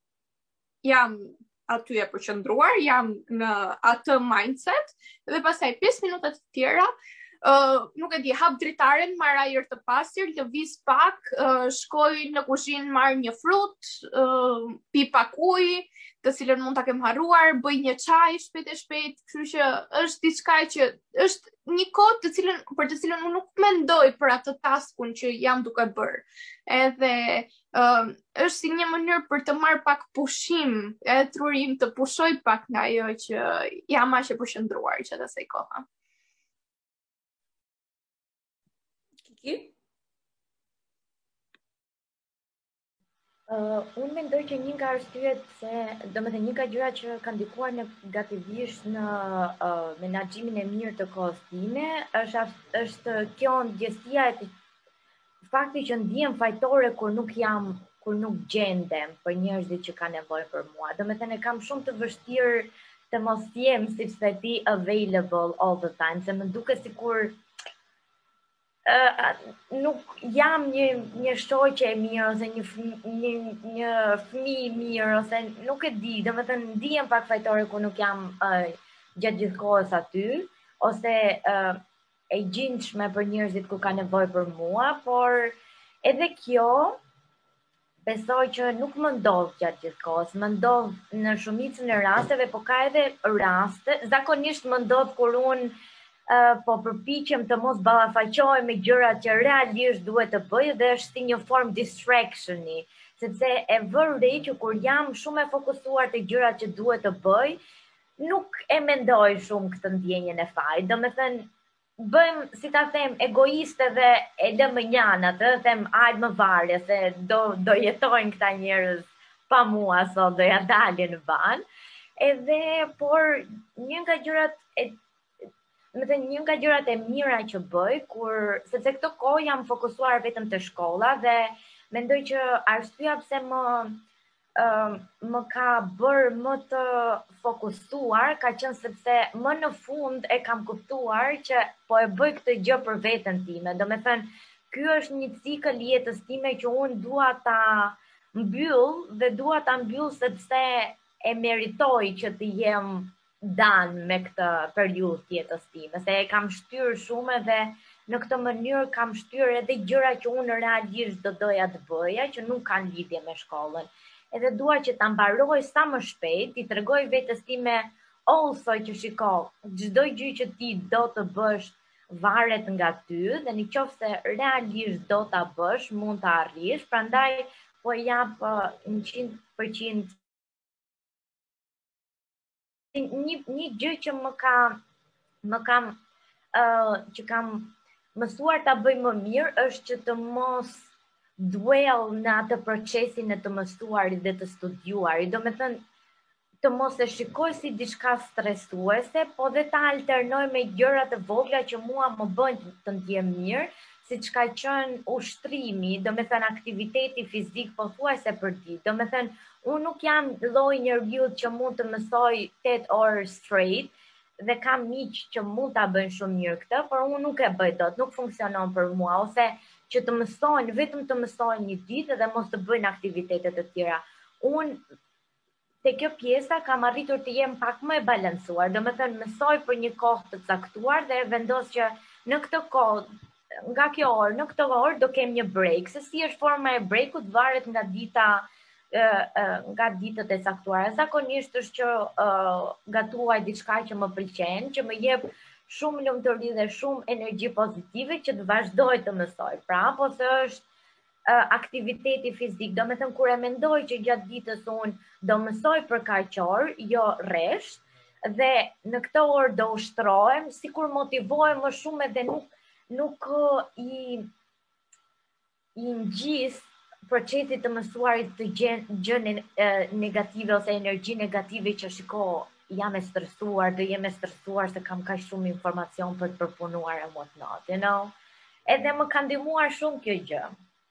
jam aty e përqendruar, jam në atë mindset, dhe pastaj pesë minuta të tjera Uh, nuk e di, hap dritaren, marr ajër të pastër, lëviz pak, uh, shkoj në kuzhinë, marr një frut, uh, pi pak ujë, të cilën mund ta kem harruar, bëj një çaj shpejt e shpejt, kështu që është diçka që është një kohë të cilën për të cilën unë nuk mendoj për atë taskun që jam duke bërë. Edhe uh, është si një mënyrë për të marrë pak pushim, e trurim të pushoj pak nga ajo që jam aq e përqendruar që asaj koha.
Kiki?
Uh, unë mendoj që një nga arsyet se, do me thënë një nga gjëra që kanë ndikuar negativisht në uh, menaxhimin e mirë të kohës time, është është kjo ndjesia e fakti që ndihem fajtore kur nuk jam kur nuk gjendem për njerëzit që kanë nevojë për mua. Do me thënë kam shumë të vështirë të mos jem, siç thë ti, available all the time, se më duket sikur Uh, nuk jam një një shoqe e mirë ose një një një fëmijë i mirë ose nuk e di, domethënë ndihem pak fajtore kur nuk jam uh, gjatë gjithë kohës aty ose uh, e gjinshme për njerëzit ku kanë nevojë për mua, por edhe kjo besoj që nuk më ndodh gjatë gjithë kohës, më ndodh në shumicën e rasteve, por ka edhe raste, zakonisht më ndodh kur unë Uh, po përpiqem të mos ballafaqohem me gjërat që realisht duhet të bëj dhe është si një form distractioni, sepse e vër re që kur jam shumë e fokusuar te gjërat që duhet të bëj, nuk e mendoj shumë këtë ndjenjen e fajit. Domethënë bëjmë, si ta them, egoiste dhe e lëm njanat, të them hajde më varje se do do jetojnë këta njerëz pa mua sot, do ja dalin në ban. Edhe por një nga gjërat e Më thënë një nga gjërat e mira që bëj, kur, sepse këto kohë jam fokusuar vetëm te shkolla dhe mendoj që arsyeja pse më uh, më ka bërë më të fokusuar ka qenë sepse më në fund e kam kuptuar që po e bëj këtë gjë për veten time. Do me thënë, ky është një cikël i jetës time që unë dua ta mbyll dhe dua ta mbyll sepse e meritoj që të jem dan me këtë periudhë të jetës time, se e kam shtyr shumë edhe në këtë mënyrë kam shtyr edhe gjëra që unë realisht do doja të bëja, që nuk kanë lidhje me shkollën. Edhe dua që ta mbaroj sa më shpejt, i tregoj vetes time also që shiko, çdo gjë që ti do të bësh varet nga ty dhe në qoftë se realisht do ta bësh, mund ta arrish, prandaj po jap njëqind përqind Një, një gjë që më ka më kam uh, që kam mësuar ta bëj më mirë është që të mos dwell në atë procesin e të mësuarit dhe të studiuarit. Do me thënë, të mos e shikoj si diçka stresuese, po dhe ta alternoj me gjëra të vogla që mua më bëjnë të ndjem mirë, siç ka qenë ushtrimi, do me thënë aktiviteti fizik pothuajse për ditë. Do me thënë, unë nuk jam lloji njeriu që mund të mësoj tetë orë straight dhe kam miq që mund ta bëjnë shumë mirë këtë, por unë nuk e bëj dot, nuk funksionon për mua, ose që të mësojnë, vetëm të mësojnë një ditë dhe mos të bëjnë aktivitete të tjera. Unë te kjo pjesa kam arritur të jem pak më e balancuar, do me thënë mësoj për një kohë të caktuar dhe vendos që në këtë kohë, nga kjo orë, në këtë orë do kem një break, se si është forma e breakut varet nga dita nga ditët e caktuara. Zakonisht është që uh, gatuaj diçka që më pëlqen, që më jep shumë lumturi dhe shumë energji pozitive që të vazhdoj të mësoj. Pra, po se është uh, aktiviteti fizik, do me thënë kur e mendoj që gjatë ditës unë do mësoj për kaq orë, jo rresht, dhe në këtë orë do ushtrohem, sikur motivohem më shumë edhe nuk nuk uh, i i ngjis procesit të mësuarit të gjë negative ose energji negative që shiko, jam e stresuar, dhe jem e stresuar se kam kaq shumë informacion për të përpunuar e whatnot, you know? Edhe më ka ndihmuar shumë kjo gjë.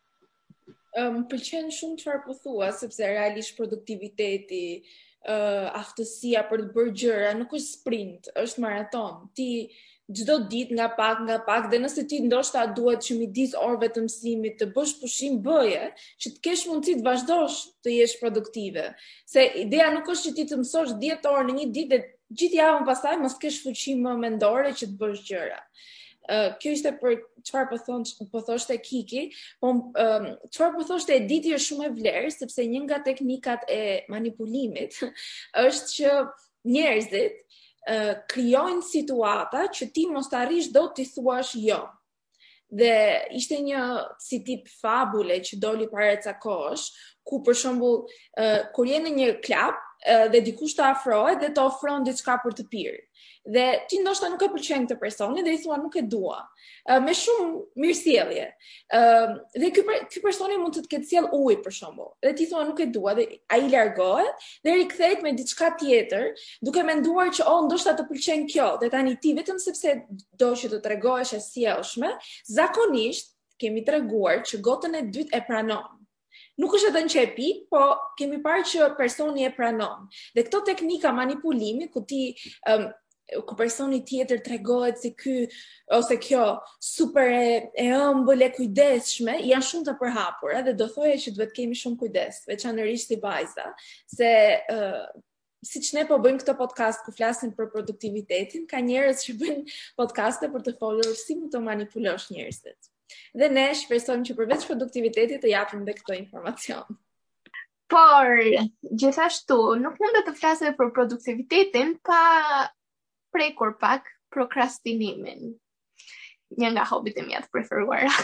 Më um, pëlqen shumë çfarë po thua, sepse realisht produktiviteti, uh, aftësia për të bërë gjëra nuk është sprint, është maraton. Ti çdo ditë nga pak nga pak, dhe nëse ti ndoshta duhet që midis orëve të mësimit të bësh pushim, bëje, që të kesh mundësi të vazhdosh të jesh produktive. Se ideja nuk është që ti të mësosh dhjetë orë në një ditë dhe gjithë javën pastaj mos kesh fuqi më mendore që të bësh gjëra. Uh, kjo ishte për çfarë po thon po thoshte Kiki, po um, çfarë po thoshte Editi është shumë e vlerë, sepse një nga teknikat e manipulimit është që njerëzit Uh, krijojnë situata që ti mos të arrish dot t'i thuash jo. Dhe ishte një si tip fabule që doli para ca kohësh, ku për shembull uh, kur je në një klub uh, dhe dikush të afrohet dhe të ofron diçka për të pirë. dhe ti ndoshta nuk e pëlqen këtë personin dhe i thua nuk e dua. Uh, me shumë mirësjellje. Uh, dhe ky ky personi mund të të ketë sjell ujë për shembull. Dhe ti thua nuk e dua dhe ai largohet dhe rikthehet me diçka tjetër, duke menduar që oh ndoshta të pëlqen kjo. Dhe tani ti vetëm sepse do që të tregohesh e sjellshme, zakonisht kemi treguar që gotën e dytë e pranon. Nuk është edhe në qepi, po kemi parë që personi e pranon. Dhe këto teknika manipulimi, ku ti um, ku personi tjetër tregohet si ky ose kjo super e, e ëmbël e kujdesshme, janë shumë të përhapura dhe do thoya që duhet kemi shumë kujdes, veçanërisht si vajza, se uh, siç ne po bëjmë këtë podcast ku flasim për produktivitetin, ka njerëz që bëjnë podcaste për të folur si mund të manipulosh njerëzit. Dhe ne shpresojmë që përveç produktivitetit të japim dhe këto informacion.
Por, gjithashtu, nuk mund të flasë për produktivitetin pa prekur pak prokrastinimin. Një nga hobit e mia të preferuara.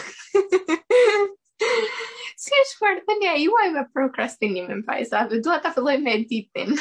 Si është marrëdhënia juaj me prokrastinimin, Fajza? Dhe dua ta filloj me Editin.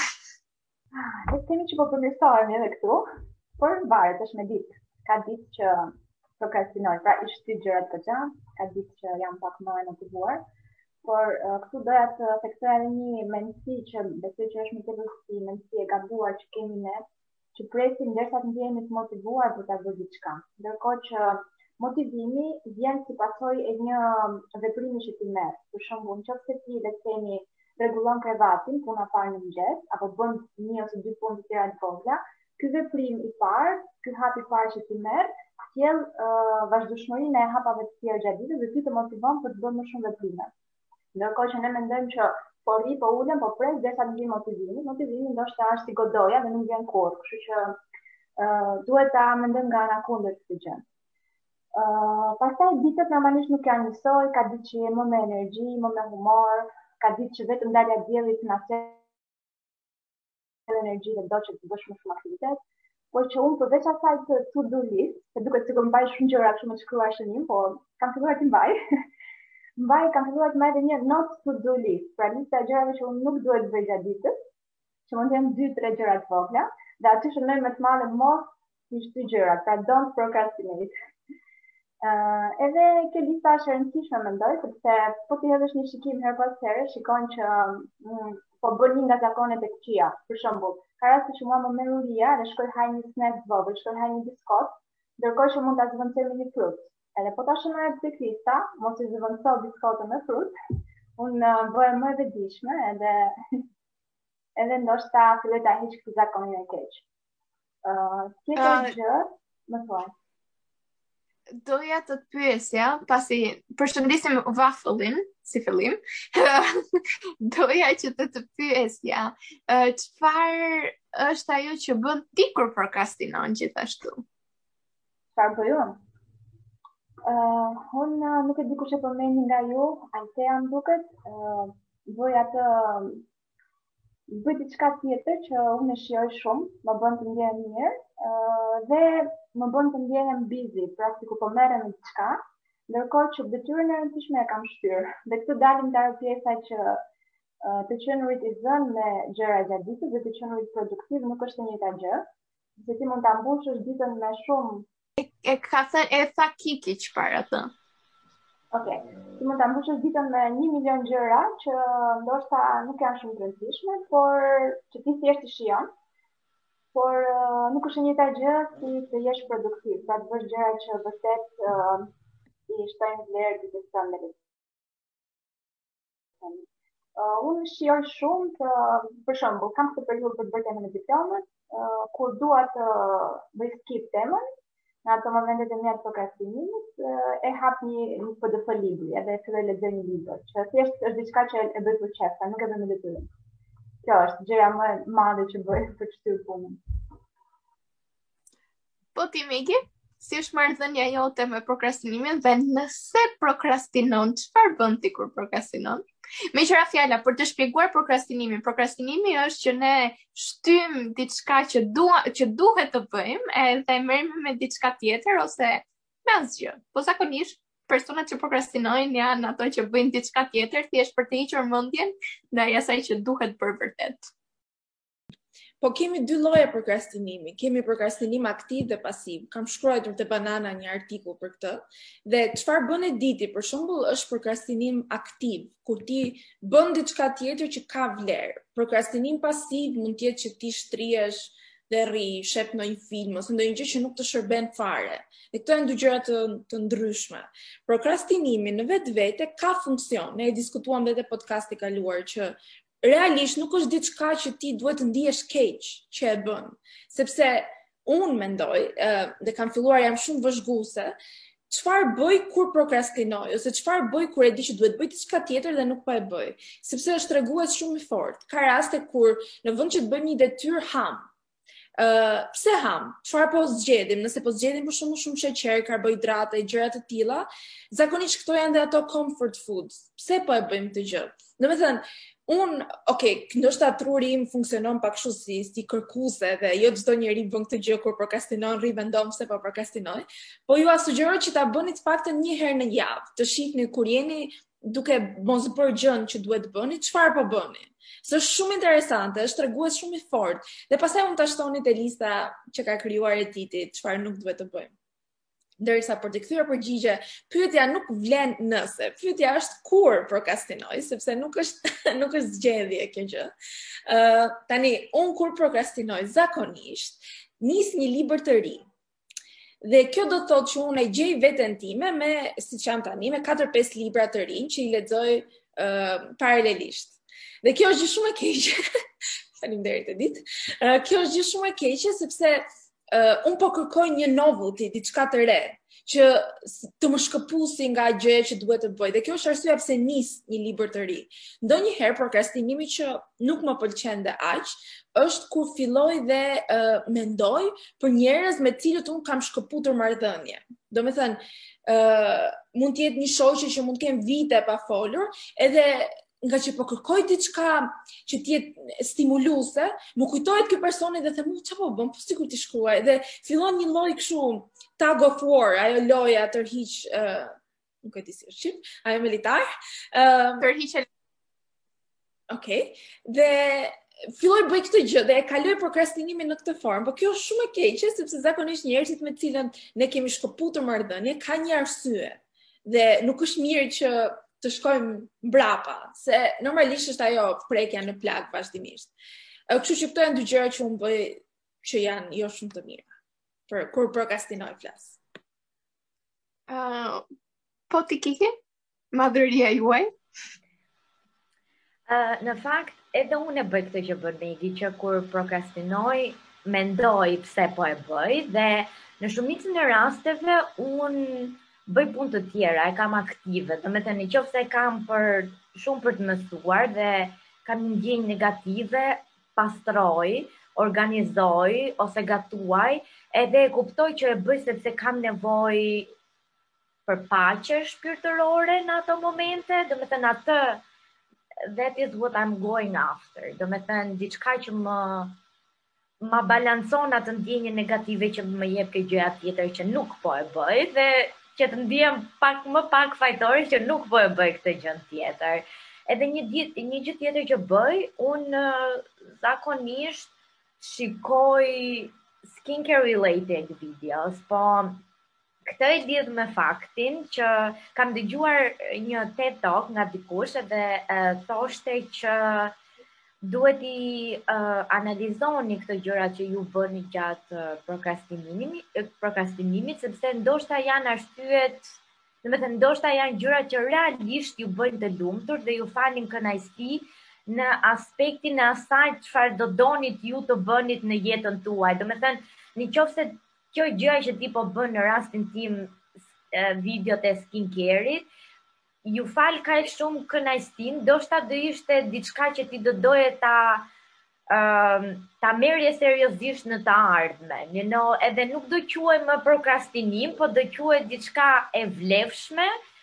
Ne kemi që po përmirësohemi edhe këtu, por varet është me ditë. Ka ditë që prokrastinoj, pra i shtyj gjërat të gjatë, ka ditë që jam pak më e motivuar, por uh, këtu doja të theksoj edhe një mendësi që besoj që është më tepër si mendësi e gabuar që kemi ne, që presim derisa të ndjehemi të motivuar për ta bërë diçka. Ndërkohë që motivimi vjen si pasojë e një veprimi që ti merr. Për shembull, nëse ti le të themi rregullon krevatin puna parë në mëngjes apo bën një ose dy punë të tjera të vogla, ky veprim i parë, ky hap i parë që ti merr sjell uh, vazhdueshmërinë e hapave të tjerë gjatë ditës dhe ty të motivon për të bërë më shumë veprime. Ndërkohë që ne mendojmë që po rri, po ulem, po pres derisa të vijë motivimi, motivimi ndoshta është si godoja dhe nuk vjen kurrë, kështu që uh, duhet ta mendojmë nga ana kundër këtë gjë. Uh, pastaj ditët normalisht nuk janë njësoj, ka ditë që je më me energji, më me humor, ka ditë që vetëm dalja e diellit na sjell energji dhe do që të bësh më shumë aktivitet. Por që unë përveç asaj të to-do list, se duket sikur mbaj shumë gjëra kështu me shkruar shënim, po kam filluar të mbaj. mbaj kam filluar të mbaj edhe një not to-do list, pra lista e gjërave që unë nuk duhet të bëj gjatë ditës, që mund të jenë dy tre gjëra të vogla, dhe aty shënoj me të madhe mos të shty gjërat, pra don't procrastinate. Uh, edhe kjo lista është e rëndësishme mendoj, sepse po ti hedhësh një shikim her pas here, shikon që mm, po bën një nga zakonet e këqija. Për shembull, ka raste që mua më merr uria dhe shkoj haj një snack të vogël, shkoj haj një biskot, ndërkohë që mund ta zvendësoj me një frut. Edhe po ta shënoj tek lista, mos i zvendësoj biskotën me frut, unë uh, bëhem më e vetëdijshme edhe edhe ndoshta filloj ta hiq këtë zakonin e keq. Uh, Tjetër gjë, më thuaj.
Doja të të pyesja, pasi përshëndesim waffle-in, si fillim, doja që të të pyesja, çfarë është ajo që bën ti kur prokrastinon gjithashtu?
Çfarë bëj unë? Uh, unë nuk e di kush e përmendni nga ju, Altea më duket, uh, bëj atë bëj diçka tjetër që unë e shijoj shumë, më bën të ndjehem mirë, uh, dhe më bën të ndjehem busy, pra sikur po merrem me diçka, ndërkohë që detyrën e rëndësishme e kam shtyrë. Dhe këtu dalim te ajo pjesa që uh, të qenurit i zënë me gjëra gjatë ditës dhe të qenurit produktiv nuk është e njëjta gjë. Se ti mund ta mbushësh ditën me shumë
E, e ka thënë e tha Kiki çfarë atë?
Okej, ti mund ta mbushësh ditën me një milion gjëra që ndoshta nuk janë shumë të rëndësishme, por që ti thjesht i shijon. Por uh, nuk është e njëjta gjë si të jesh produktiv, pra të bësh gjëra që vërtet uh, i shtojnë vlerë ditës tënde. Uh, unë shijoj shumë të, për shembull, kam këtë periudhë për të bërë temën e diplomës, uh, kur dua të bëj skip temën, në ato momentet e mia të prokrastinimit, e hap një, një P D F libri, edhe e filloj lexoj një libër, që thjesht është diçka që e bëj për çef, nuk e bëj me detyrë. Kjo është gjëja më e madhe që bëj për të shtyr punën.
Po ti Megi, si është marrëdhënia jote me prokrastinimin dhe nëse prokrastinon, çfarë bën ti kur prokrastinon? Me qëra fjala, për të shpjeguar prokrastinimin, prokrastinimi është që ne shtym diçka që, dua, që duhet të bëjmë edhe merrem me diçka tjetër ose me asgjë. Po zakonisht personat që prokrastinojnë janë ato që bëjnë diçka tjetër thjesht për të hequr mendjen ndaj asaj që duhet bërë vërtet.
Po kemi dy lloje prokrastinimi. Kemi prokrastinim aktiv dhe pasiv. Kam shkruar te Banana një artikull për këtë. Dhe çfarë bën Editi për shembull është prokrastinim aktiv, kur ti bën diçka tjetër që ka vlerë. Prokrastinim pasiv mund të jetë që ti shtrihesh dhe rri, shep ndonjë film ose ndonjë gjë që nuk të shërben fare. Dhe këto janë dy gjëra të, të ndryshme. Prokrastinimi në vetvete ka funksion. Ne e diskutuam edhe te podcasti i kaluar që realisht nuk është diçka që ti duhet të ndihesh keq që e bën, sepse unë mendoj uh, dhe kam filluar jam shumë vëzhguese, çfarë bëj kur prokrastinoj ose çfarë bëj kur e di që duhet bëj diçka tjetër dhe nuk po e bëj, sepse është tregues shumë i fortë. Ka raste kur në vend që të bëjmë një detyrë ham. Uh, pse ham? Çfarë po zgjedhim? Nëse po zgjedhim për shumë shumë sheqer, karbohidrate, gjëra të tilla, zakonisht këto janë dhe ato comfort foods. Pse po e bëjmë këtë gjë? Domethënë, un, okay, ndoshta truri im funksionon pak kështu si si kërkuese dhe jo çdo njeri bën këtë gjë kur prokrastinon, rri vendom se po prokrastinoj, po ju sugjeroj që ta bëni të paktën një herë në javë, të shihni kur jeni duke mos bërë gjën që duhet bëni, çfarë po bëni. Se është shumë interesante, është tregues shumë i fortë. Dhe pastaj mund ta shtoni te lista që ka krijuar Editi, çfarë nuk duhet të bëjmë. Ndërsa për të kthyer përgjigje, pyetja nuk vlen nëse, pyetja është kur prokrastinoj, sepse nuk është nuk është zgjedhje kjo gjë. Ë uh, tani un kur prokrastinoj zakonisht nis një libër të ri. Dhe kjo do të thotë që unë e gjej veten time me, siç jam tani, me katër pesë libra të rinj që i lexoj uh, paralelisht. Dhe kjo është gjë shumë e keqe. Faleminderit Edit. Uh, kjo është gjë shumë e keqe sepse uh, unë po kërkoj një novelty, diçka të re, që të më shkëpusi nga gjëja që duhet të bëj. Dhe kjo është arsyeja pse nis një libër të ri. Ndonjëherë prokrastinimi që nuk më pëlqen dhe aq është kur filloj dhe uh, mendoj për njerëz me të cilët unë kam shkëputur marrëdhënie. Domethënë, uh, mund të jetë një shoqe që mund të kem vite pa folur, edhe nga që po kërkoj diçka që të jetë stimuluese, më kujtohet ky personi dhe them, çfarë po bën? Po sikur ti shkruaj. Dhe fillon një lloj kështu tug of war, ajo loja tërhiq, uh, nuk e di si është shqip, ajo militar. Uh,
Tërhiqe.
Okej. Dhe filloj bëj këtë gjë dhe e kaloj prokrastinimin në këtë formë, por kjo është shumë e keqe sepse zakonisht njerëzit me të cilën ne kemi shkëputur marrëdhënie ka një arsye. Dhe nuk është mirë që të shkojmë mbrapa, se normalisht është ajo prekja në plak vazhdimisht. Kështu që këto janë dy gjëra që unë bëj që janë jo shumë të mira. Për kur prokrastinoj flas.
Uh, po ti Kiki? Madhëria juaj?
Uh, në fakt, edhe unë e bëj këtë që bën Megi, që kur prokrastinoj, mendoj pse po e bëj, dhe në shumicën e rasteve unë bëj punë të tjera, e kam aktive, do me të një qofë se kam për, shumë për të mësuar dhe kam një ndjenjë negative, pastroj, organizoj ose gatuaj, edhe e kuptoj që e bëj sepse kam nevoj për paqe shpirtërore në ato momente, do me të në atë, that is what I'm going after, do me të në diçka që më ma balanson atë ndjenjë negative që më jep ke gjëja tjetër që nuk po e bëj, dhe që të ndihem pak më pak fajtore që nuk po e bëj këtë gjë tjetër. Edhe një ditë, një gjë tjetër që bëj, unë zakonisht shikoj skincare related videos, po këtë e lidh me faktin që kam dëgjuar një TED Talk nga dikush edhe uh, thoshte që duhet i uh, analizoni këto gjëra që ju bëni gjatë uh, prokrastinimit, prokrastinimit, sepse ndoshta janë arsyet, do të thënë ndoshta janë gjëra që realisht ju bëjnë të lumtur dhe ju falin kënaqësi në aspektin e asaj çfarë do donit ju të bënit në jetën tuaj. Do të thënë, nëse kjo gjëja që ti po bën në rastin tim uh, videot e skincare-it, ju fal kaq shumë kënaqësinë, ndoshta do ishte diçka që ti do doje ta uh, ta merrje seriozisht në të ardhmen. You know, edhe nuk do quhet më prokrastinim, po do quhet diçka e vlefshme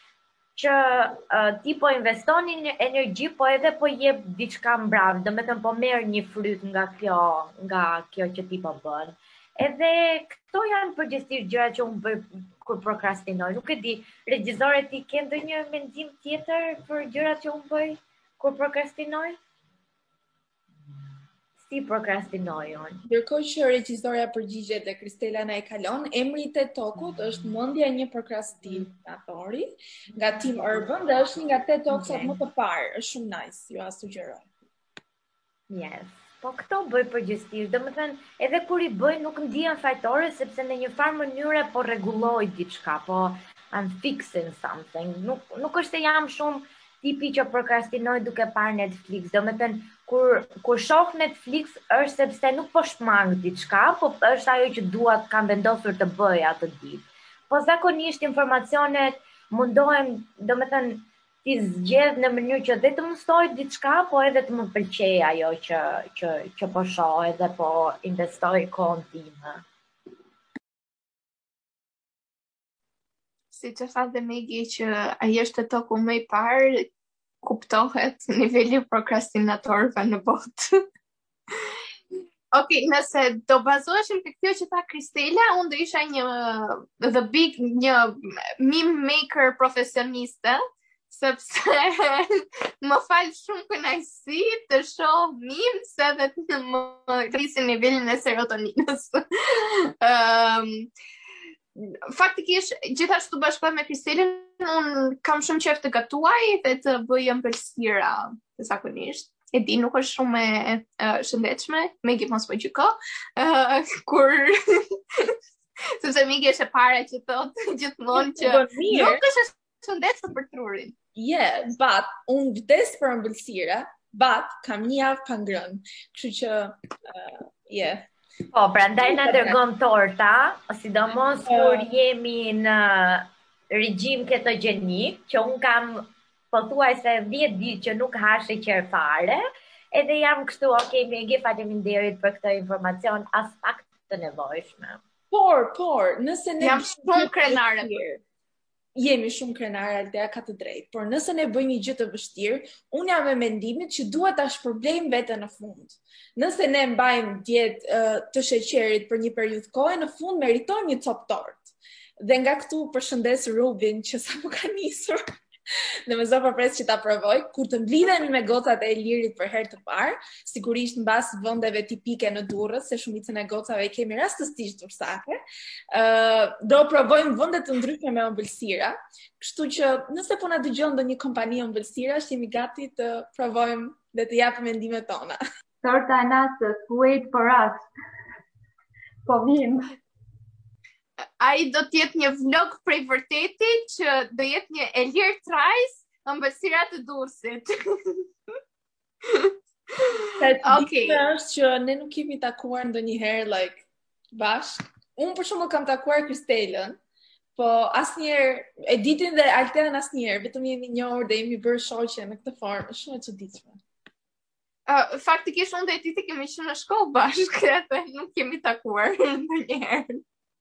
që uh, ti po investon një energji, po edhe po jep diçka mbrapa. Do të thënë po merr një fryt nga kjo, nga kjo që ti po bën. Edhe këto janë përgjithsisht gjërat që unë bëj kur prokrastinoj. Nuk e di, regjizore ti ke ndonjë mendim tjetër për gjërat që unë bëj kur prokrastinoj? si prokrastinoj unë.
Ndërkohë që regjisorja përgjigjet dhe Kristela na e kalon, emri i TED Talkut është Mendja e një prokrastinatori nga Tim Urban dhe është një nga TED Talksat
Okay.
më të parë, është shumë nice, ju a sugjeroj.
Yes. Po këto bëj përgjithsisht, do të thënë, edhe kur i bëj nuk ndihem fajtore sepse në një farë mënyre po rregulloj diçka, po I'm fixing something. Nuk nuk është se jam shumë tipi që prokrastinoj duke parë Netflix. Do të thënë, kur kur shoh Netflix është sepse nuk po shmang diçka, po është ajo që dua kam vendosur të bëj atë ditë. Po zakonisht informacionet mundohem, do të thënë, ti zgjedh në mënyrë që dhe të mësoj diçka, po edhe të më pëlqej ajo që që që po shoh edhe po investoj kohën time.
Si që tha dhe Megi që ajo është toku më i parë, kuptohet niveli prokrastinatorëve në botë. Ok, nëse do bazoheshim të kjo që tha Kristela, unë do isha një the big, një meme maker profesioniste, sepse më falë shumë kënaqësi të shoh memes edhe të më rrisin nivelin e serotoninës. um, Faktikisht, gjithashtu bashkëkohet me Kristelin, unë kam shumë qejf të gatuaj dhe të bëj ëmbëlsira zakonisht. E di, nuk është shumë e uh, shëndetshme, Megi mos po gjyko, uh, kur sepse Megi është e para që thotë gjithmonë që nuk është shëndetshme për trurin.
Yeah, but unë vdes për ëmbëlsira, but kam një javë pa ngrënë. Kështu që uh, yeah.
Po, prandaj na dërgon torta, sidomos kur jemi në regjim ketogjenik, që un kam pothuajse dhjetë ditë që nuk ha sheqer fare, edhe jam kështu, okay, Megi, faleminderit për këtë informacion as pak të nevojshme.
Por, por, nëse ne
jam shumë krenare.
Jemi shumë krenare, Altea ka të drejtë, por nëse ne bëjmë një gjë të vështirë, unë jam me mendimin që duhet ta shpërblejmë veten në fund. Nëse ne mbajmë dietë uh, të sheqerit për një periudhë kohe, në fund meritojmë një cop tort. Dhe nga këtu përshëndes Rubin që sapo ka nisur. Dhe më zë përpres që ta provoj, kur të mblidhemi me gocat e Elirit për herë të parë, sigurisht mbas vendeve tipike në Durrës, se shumicën e gocave i kemi rastësisht Durrësake, uh, do provojmë vende të ndryshme me ëmbëlsira, kështu që nëse po na dëgjon ndonjë kompani ëmbëlsirash, jemi gati të provojmë dhe të japim mendimet tona.
Torta e natës, wait for us. Po vim.
Ai do të jetë një vlog prej vërteti që do jetë një Elir Trajs ëmbëlsira të Durrësit.
Okej. Është që ne nuk kemi takuar ndonjëherë like bashk. Unë për shembull kam takuar Kristelën, po asnjëherë Editin dhe Alten asnjëherë, vetëm jemi një orë dhe jemi bërë shoqe në këtë formë, është shumë e çuditshme.
Uh, faktikisht unë dhe Editi kemi qenë në shkollë bashkë, edhe nuk kemi takuar ndonjëherë.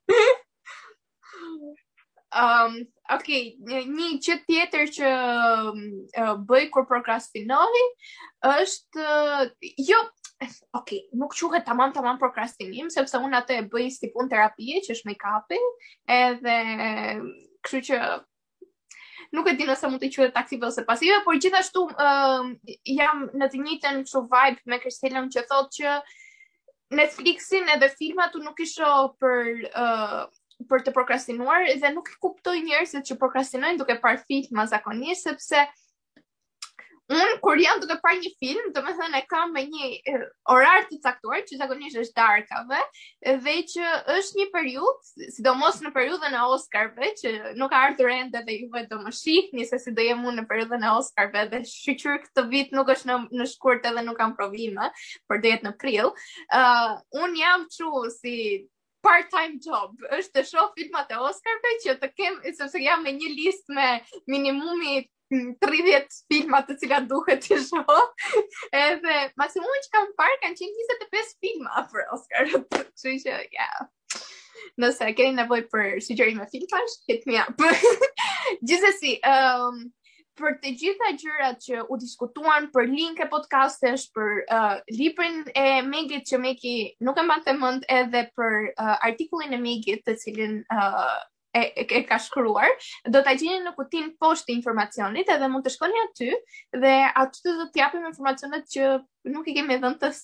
Um, ok, një gjë tjetër që uh, bëj kur prokrastinoj është uh, jo, ok, nuk quhet tamam tamam prokrastinim, sepse unë atë e bëj si punë terapie, që është make-upi, edhe kështu që nuk e di nëse mund të quhet aktive ose pasive, por gjithashtu uh, jam në të njëjtën kështu vibe me Kristelën që thotë që Netflixin edhe filmat nuk i shoh për uh, për të prokrastinuar dhe nuk i kuptoj njerëzit që prokrastinojnë duke parë filma zakonisht, sepse unë kur jam duke parë një film, domethënë e kam me një uh, orar të caktuar, që zakonisht është darkave, dhe që është një periudhë, sidomos në periudhën e Oscarëve, që nuk ka ardhur ende dhe juve do më shihni se si do jem unë në periudhën e Oscarëve, dhe shqyr këtë vit nuk është në, në shkurt edhe nuk kam provime, por do jetë në prill. Uh, unë jam kështu si part-time job, është të shoh filmat e Oscarëve që të kem, sepse jam me një listë me minimumi tridhjetë filma të cilat duhet të shoh, edhe maksimumi që kam parë kanë qenë njëzet e pesë filma për Oscarët, kështu që, yeah. Nëse keni nevojë për sugjerime filmash, hit me up. Gjithsesi, um, për të gjitha gjërat që u diskutuan, për link e podcastesh, për uh, librin e Megit që Megi nuk e mbante mend, edhe për uh, artikullin e Megit të cilin uh, e, e, e ka shkruar, do ta gjeni në kutinë poshtë të informacionit, edhe mund të shkoni aty dhe aty do të japim informacionet që nuk i kemi dhënë të,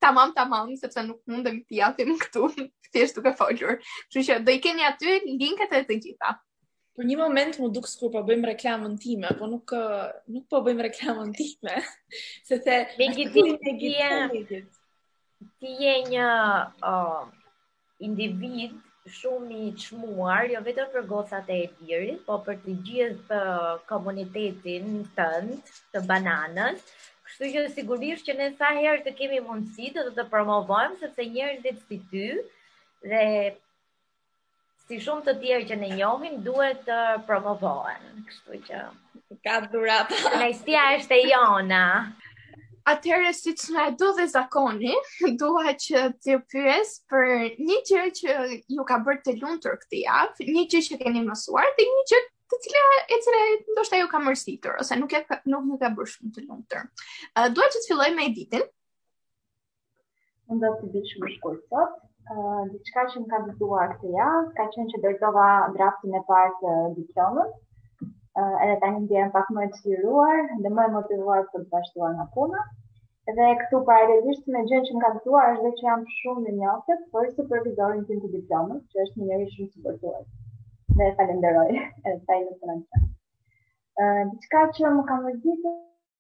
tamam, tamam, sepse nuk mundem t'i japim këtu, thjesht duke folur. Kështu që do i keni aty linket e të gjitha.
Për një moment më duk sikur po bëjmë reklamën time, po nuk nuk po bëjmë reklamën time. Se the
Megi ti je ti je një uh, individ shumë i çmuar, jo vetëm për gocat e Elirit, po për të gjithë uh, komunitetin tënd të bananës. Kështu që sigurisht që ne sa herë të kemi mundësi të të promovojmë, sepse njerëzit si ty dhe si shumë të tjerë që ne njohim duhet të promovohen. Kështu që
ka dhurata.
Kënaqësia është e jona.
Atëherë, si që na e do dhe zakoni, dua që t'ju pyes për një gjë që ju ka bërë të lumtur këtë javë, një gjë që keni mësuar dhe një gjë të cila e cila ndoshta ju ka mërzitur ose nuk e nuk ju ka bërë shumë të lumtur. Uh, dua që të filloj me Editin.
Unë do të bëj shumë shkurt sot. Uh, diçka që më ka gëzuar këtë javë, ka qenë që dërtova draftin e parë të diplomës. Uh, edhe tani ndjen pak më të çliruar dhe më e motivuar për të vazhduar nga puna. Edhe këtu paralelisht me gjën që më ka gëzuar është dhe që jam shumë në njohur për supervizorin tim të diplomës, që është një njerëz shumë suportues. Dhe e falenderoj edhe sa i në të uh, diçka që më ka mërzitur,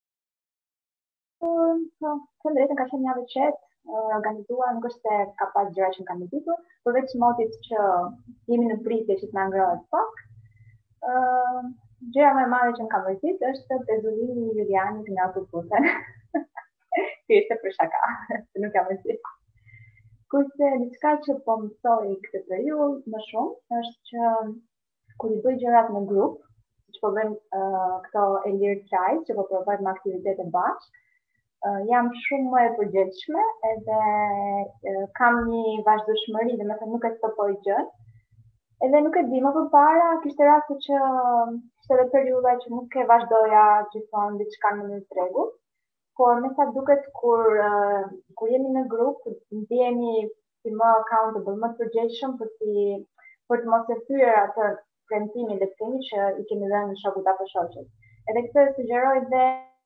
uh, të drejtën ka qenë javë qetë, uh, organizuar, nuk është se ka pas gjëra që më kanë mërzitur, përveç motit që jemi në pritje që të na ngrohet pak. Uh, Gjëja më e madhe që më ka mërzitur është pezulimi i Julianit nga Puputën. Thjesht për shaka, se nuk jam mërzitur. Kurse diçka që po mësoj këtë periudhë më shumë është që kur i bëj gjërat në grup, siç po bëjmë uh, këto Elir Tribe, që po provojmë aktivitete bashkë, uh, jam shumë më e përgjegjshme edhe uh, kam një vazhdueshmëri, dhe më thënë nuk e stopoj gjën. Edhe nuk e di, më përpara kishte raste që ishte edhe periudha që nuk e vazhdoja gjithmonë diçka në mënyrë tregu, por me sa duket kur uh, kur jemi në grup, ndihemi si më accountable, më të përgjegjshëm për si për të mos e thyer atë premtimin le të themi që i kemi dhënë shokut apo shoqes. Edhe këtë sugjeroj dhe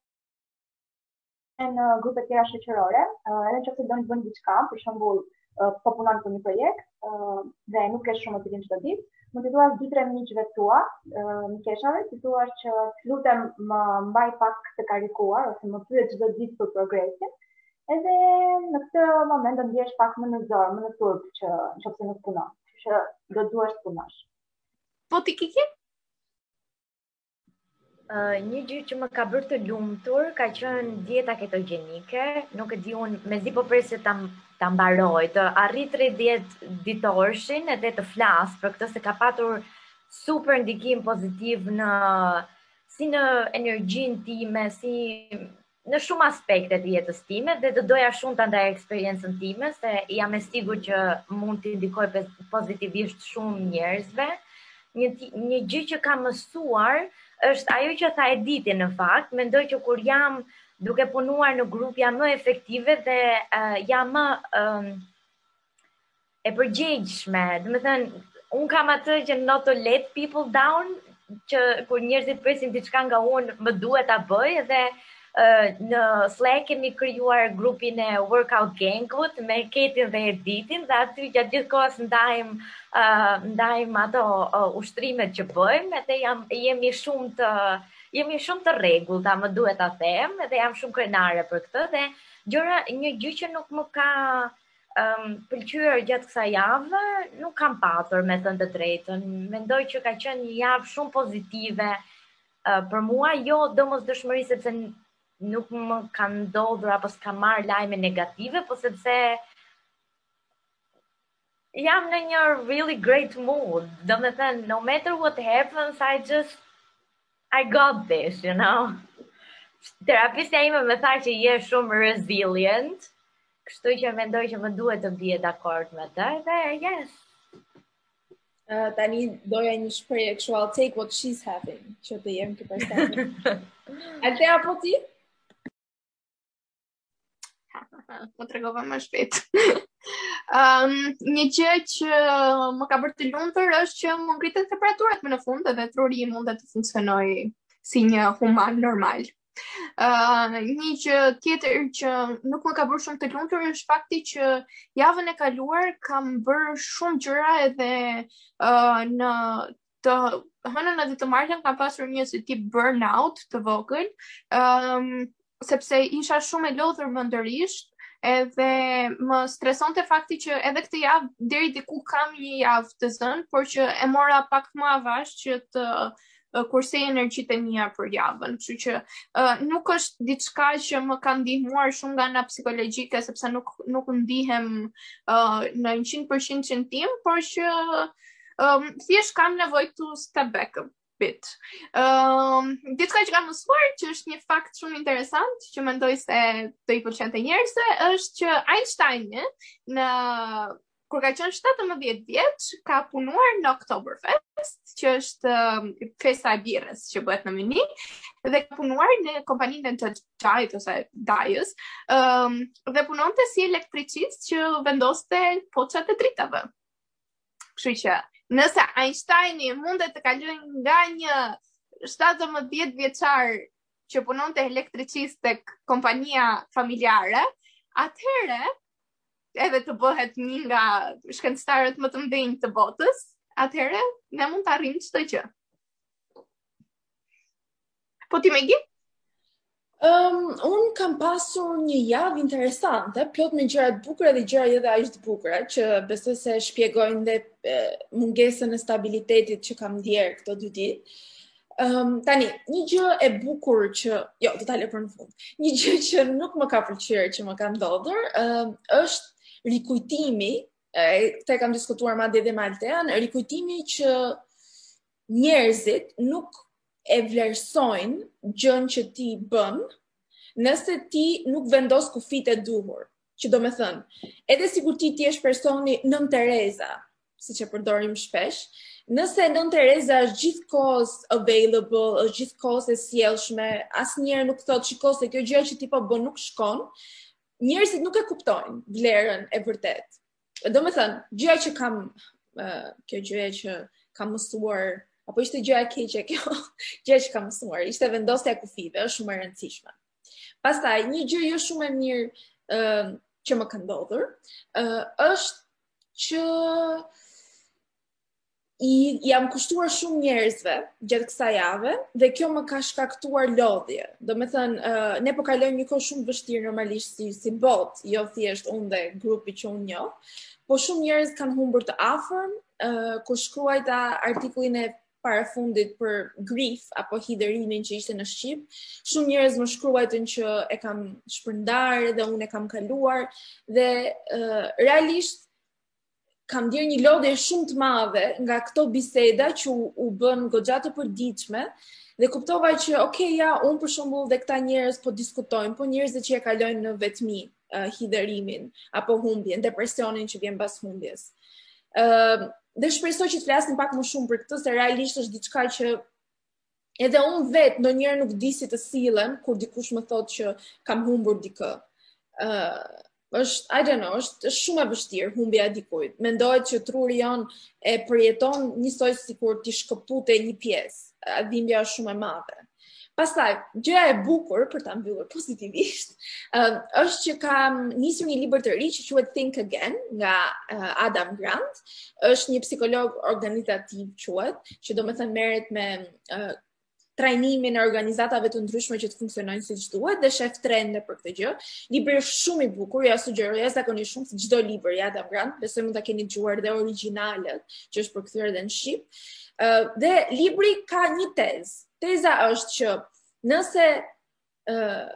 në grupe të tjera shoqërore, uh, edhe nëse doni të bëni diçka, për shembull Uh, po punon për një projekt uh, dhe nuk ke shumë motivim çdo ditë, mund t'i thuash dy tre miqve tua, uh, mikeshave, t'i thuash që lutem më mbaj pak të karikuar ose më pyet çdo ditë për progresin. Edhe në këtë moment do ndihesh pak më në zorë, më në turp që nëse nuk punon, që do duhesh të punosh.
Po ti Kiki?
Uh, një gjë që më ka bërë të lumtur ka qenë dieta ketogjenike, nuk e di unë, mezi po pres se ta ta mbaroj, të arrit tridhjetë ditorshin edhe të flas për këtë se ka patur super ndikim pozitiv në si në energjinë time, si në shumë aspekte të jetës time dhe të doja shumë ta ndaj eksperiencën time se jam e sigurt që mund të ndikoj pozitivisht shumë njerëzve. Një një gjë që kam mësuar është ajo që tha Editi në fakt, mendoj që kur jam duke punuar në grup jam më efektive dhe uh, jam më um, e përgjegjshme. Do të thënë, un kam atë që not to let people down, që kur njerëzit presin diçka nga unë, më duhet ta bëj dhe uh, në Slack kemi krijuar grupin e Workout Gangut me Ketin dhe Editin dhe aty gjatë gjithë kohës ndajm uh, ndajm ato uh, ushtrimet që bëjmë dhe jam jemi shumë të Jemi shumë të rregullta, më duhet ta them, dhe jam shumë krenare për këtë dhe gjëra një gjë që nuk më ka um, pëlqyer gjatë kësaj jave, nuk kam patur me thënë të drejtën. Mendoj që ka qenë një javë shumë pozitive uh, për mua, jo domosdoshmëri sepse nuk më ka ndodhur apo s'ka marrë lajme negative, po sepse jam në një really great mood. Do me thënë, no matter what happens, I just I got this, you know. Terapistja ime më tha që je shumë resilient, kështu që mendoj që më duhet të bie dakord me të dhe yes.
Uh, tani doja një shprehje kështu, I'll take what she's having, që të jem të përshtatshëm. Alte apo ti?
Më tregova më shpejt. Um, një gjë që më ka bërë të lumtur është që më ngritet temperaturat më në fund edhe truri mundet të funksionojë si një human normal. Uh, një gjë tjetër që nuk më ka bërë shumë të lumtur është fakti që javën e kaluar kam bërë shumë gjëra edhe uh, në të hënën edhe të martën kam pasur një si tip burnout të vogël, um, sepse isha shumë e lodhur mendërisht edhe më stresonte fakti që edhe këtë javë deri diku kam një javë të zënë, por që e mora pak më avash që të kursej energjitë e mia për javën. Kështu që uh, nuk është diçka që më ka ndihmuar shumë nga ana psikologjike, sepse nuk nuk ndihem uh, në njëqind përqind që tim, por që um, thjesht kam nevojë to step back a bit. Um, diçka që kam mësuar, që është një fakt shumë interesant, që mendoj se do i pëlqente njerëzve, është që Einstein në kur ka qenë shtatëmbëdhjetë vjeç, ka punuar në Oktoberfest, që është um, festa e birrës që bëhet në Münih, dhe ka punuar në kompaninë të çajit ose dajës, um, dhe punonte si elektricist që vendoste poçat e dritave. Kështu që nëse Einsteini mundet të kalojë nga një shtatëmbëdhjetë vjeçar që punonte elektricist tek kompania familjare, atëherë edhe të bëhet një nga shkencëtarët më të mëdhenj të botës, atëherë ne mund të arrijmë çdo gjë. Po ti Megi?
Um, unë kam pasur një javë interesante, plot me gjëra të bukura dhe gjëra jo aq të bukura, që besoj se shpjegojnë dhe e, mungesën e stabilitetit që kam ndjer këto dy ditë. Um, tani, një gjë e bukur që, jo, do ta lë për në fund. Një gjë që nuk më ka pëlqyer që më ka ndodhur, um, është rikujtimi, këtë e kam diskutuar madje edhe me Altean, rikujtimi që njerëzit nuk e vlerësojnë gjën që ti bën, nëse ti nuk vendos kufit e duhur. Që do me thënë, edhe sikur ti ti jesh personi Nën Tereza, siç e përdorim shpesh, nëse Nën Tereza është gjithkohës available, është gjithkohës e sjellshme, asnjëherë nuk thotë shiko se kjo gjë që ti po bën nuk shkon, njerëzit nuk e kuptojnë vlerën e vërtet. Do me thënë, gjëja që kam, uh, kjo gjëja që kam mësuar, apo ishte gjëja e keqe kjo, gjëja që kam mësuar, ishte vendosja e kufive, është shumë e rëndësishme. Pastaj, një gjë jo shumë e mirë uh, që më ka ndodhur, uh, është që I jam kushtuar shumë njerëzve gjatë kësaj jave dhe kjo më ka shkaktuar lodhje. Do me thënë, uh, ne po kalojmë një kohë shumë vështirë normalisht si, si botë, jo thjesht unë dhe grupi që unë njoh, po shumë njerëz kanë humbur të afërm, uh, kur shkruajta artikullin e parafundit për grief apo hidhërimin që ishte në Shqip, shumë njerëz më shkruajtën që e kam shpërndar dhe unë e kam kaluar dhe uh, realisht kam ndjer një lodhje shumë të madhe nga këto biseda që u, u bën goxha të përditshme dhe kuptova që okay, ja, unë për shembull dhe këta njerëz po diskutojnë, po njerëzit që e kalojnë në vetmi uh, hidhërimin apo humbjen, depresionin që vjen pas humbjes. Uh, dhe shpresoj që të flasim pak më shumë për këtë, se realisht është diçka që edhe unë vetë ndonjëherë nuk di si të sillem kur dikush më thotë që kam humbur dikë. Uh, është, I don't know, është, është shumë e vështirë humbja e dikujt. Mendohet që truri jon e përjeton njësoj sikur ti shkëpute një pjesë. Dhimbja është shumë e madhe. Pastaj, gjëja e bukur për ta mbyllur pozitivisht, uh, është që kam nisur një libër të ri që quhet Think Again nga uh, Adam Grant. Është një psikolog organizativ quhet, që do me thënë merret me uh, trajnimin e organizatave të ndryshme që të funksionojnë siç duhet dhe shef trende për këtë gjë. Libri është shumë i bukur, ja sugjeroj jashtëzakonisht shumë si çdo libër i Adam Grant, besoj mund ta keni dëgjuar dhe origjinalët, që është përkthyer edhe në shqip. Uh, dhe libri ka një tezë. Teza është që nëse uh,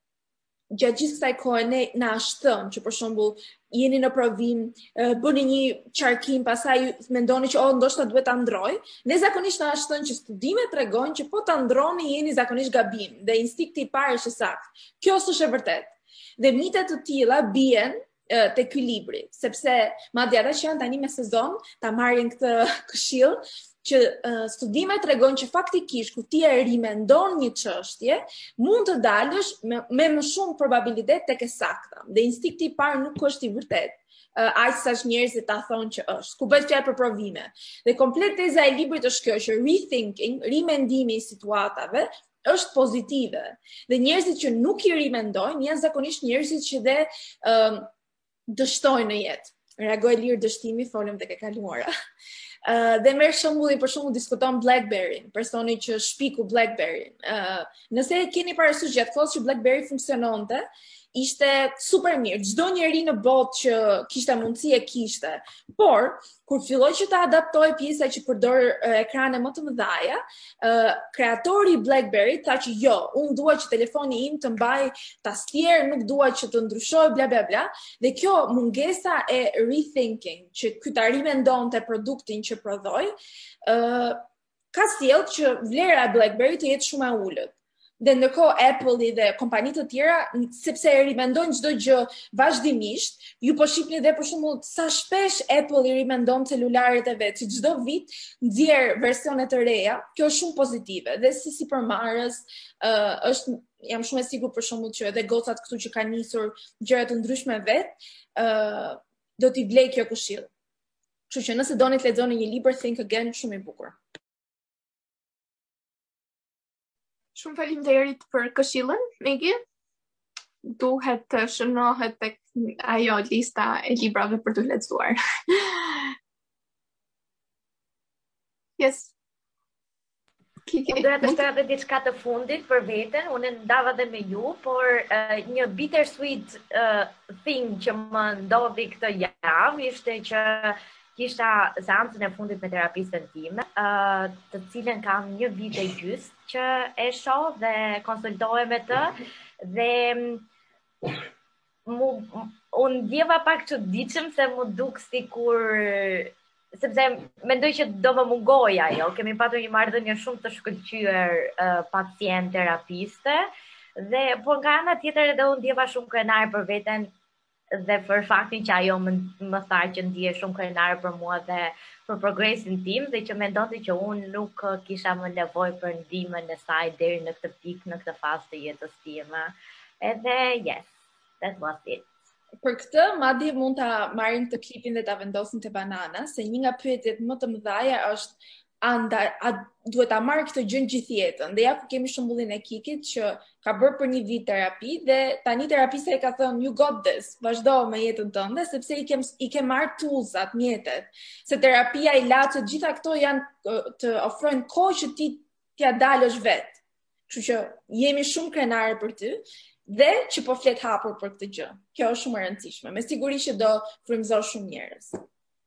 gjatë gjithë kësaj kohe ne na ashtëm që për shembull jeni në provim, uh, bëni një qarkim, pastaj mendoni që oh ndoshta duhet ta ndroj, ne zakonisht na ashtën që studimet tregojnë që po ta ndroni jeni zakonisht gabim dhe instinkti i parë është saktë. Kjo s'është e vërtetë. Dhe mite të tilla bien uh, te ky libri, sepse madje ata që janë tani me sezon ta marrin këtë këshill që uh, studimet tregojnë që faktikisht kur ti e rimendon një çështje, mund të dalësh me, me më shumë probabilitet tek e sakta. Dhe instinkti i parë nuk është i vërtetë. Uh, aq sa njerëzit ta thonë që është. Ku bëhet fjalë për provime. Dhe komplet teza e librit është kjo, që rethinking, rimendimi i situatave, është pozitive. Dhe njerëzit që nuk i rimendojnë, janë zakonisht njerëzit që dhe um, dështojnë në jetë. Reagoj lirë dështimi, folëm dhe ke kaluara. Uh, dhe merr shembullin për shembull diskuton BlackBerry, personi që shpiku BlackBerry. Uh, nëse e keni parasysh gjatë kohës që BlackBerry funksiononte, ishte super mirë. Çdo njeri në botë që kishte mundësi e kishte. Por kur filloi që ta adaptoi pjesa që përdor uh, ekrane më të mëdha, uh, kreatori i BlackBerry tha që jo, unë dua që telefoni im të mbaj tastier, nuk dua që të ndryshoj bla bla bla, dhe kjo mungesa e rethinking, që ky ta rimendonte produktin që prodhoi, uh, ka sjellë që vlera e BlackBerry të jetë shumë e ulët. Dhe ndërkohë Apple dhe kompanitë të tjera, sepse e rimendojnë çdo gjë vazhdimisht, ju po shihni dhe për shembull sa shpesh Apple i rimendon celularet e vet, që çdo vit nxjerr versione të reja. Kjo është shumë pozitive. Dhe si sipërmarrës, uh, është jam shumë e sigurt për shembull që edhe gocat këtu që kanë nisur gjëra të ndryshme vet, uh, do t'i vlej kjo këshill. Kështu që nëse doni të lexoni një libër, Think Again, shumë i bukur.
Shumë faleminderit për këshillën, Megi. Duhet të shënohet tek ajo lista e librave për të lexuar. Yes.
Unë doja të shtoja edhe diçka të fundit për veten, unë ndava dhe me ju, por uh, një bittersweet uh, thing që më ndodhi këtë javë ishte që kisha seancën e fundit me terapistën time, uh, të cilën kam një vit e gjys që e shoh dhe konsultohem me të, dhe mu, unë ndjeva pak çuditshëm se mu duk sikur, sepse mendoj që do më mungoj ajo, kemi patur një marrëdhënie shumë të shkëlqyer uh, pacient terapiste, dhe por nga ana tjetër edhe unë ndjeva shumë krenar për veten, dhe për faktin që ajo më, më tha që ndje shumë krenare për mua dhe për progresin tim, dhe që mendonte që unë nuk kisha më nevojë për ndihmën e saj deri në këtë pikë, në këtë fazë të jetës time. Edhe yes, that was it.
Për këtë, madje mund ta marrim të klipin dhe ta vendosim te banana, se një nga pyetjet më të mëdha është a, nda, a duhet ta marr këtë gjë gjithë jetën. Dhe ja ku kemi shembullin e Kikit që ka bërë për një vit terapi dhe tani terapista i ka thënë you got this, vazhdo me jetën tënde sepse i ke i ke marr toolsat, mjetet. Se terapia i laçet gjitha këto janë të ofrojnë kohë që ti t'ia dalësh vet. Kështu që jemi shumë krenare për ty dhe që po flet hapur për këtë gjë. Kjo është shumë e rëndësishme. Me siguri që do frymëzosh shumë njerëz.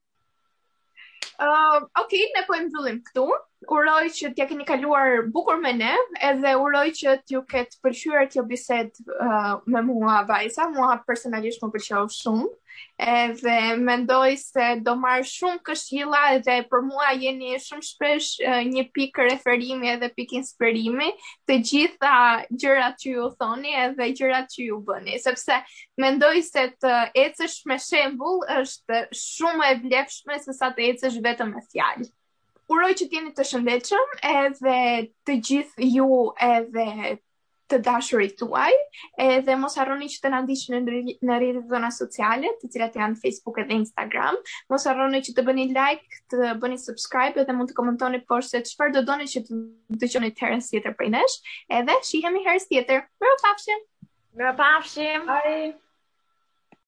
Uh, ok, ne po e mbyllim këtu. Uroj që t'ja keni kaluar bukur me ne, edhe uroj që t'ju ketë pëlqyer kjo bisedë uh, me mua vajza. Mua personalisht më pëlqeu shumë. Edhe mendoj se do marr shumë këshilla, edhe për mua jeni shumë shpesh uh, një pikë referimi edhe pikë inspirimi të gjitha gjërat që ju thoni edhe gjërat që ju bëni, sepse mendoj se të ecësh me shembull është shumë e vlefshme se sa të ecësh vetëm me fjalë. Uroj që t'jeni të shëndetshëm edhe të gjithë ju edhe të dashurit tuaj, edhe mos harroni që të na ndiqni në rrjetet tona sociale, të cilat janë Facebook edhe Instagram. Mos harroni që të bëni like, të bëni subscribe edhe mund të komentoni poshtë se çfarë do doni që të dëgjoni herën tjetër prej nesh, edhe shihemi herën tjetër. Mirupafshim.
Mirupafshim.
Bye.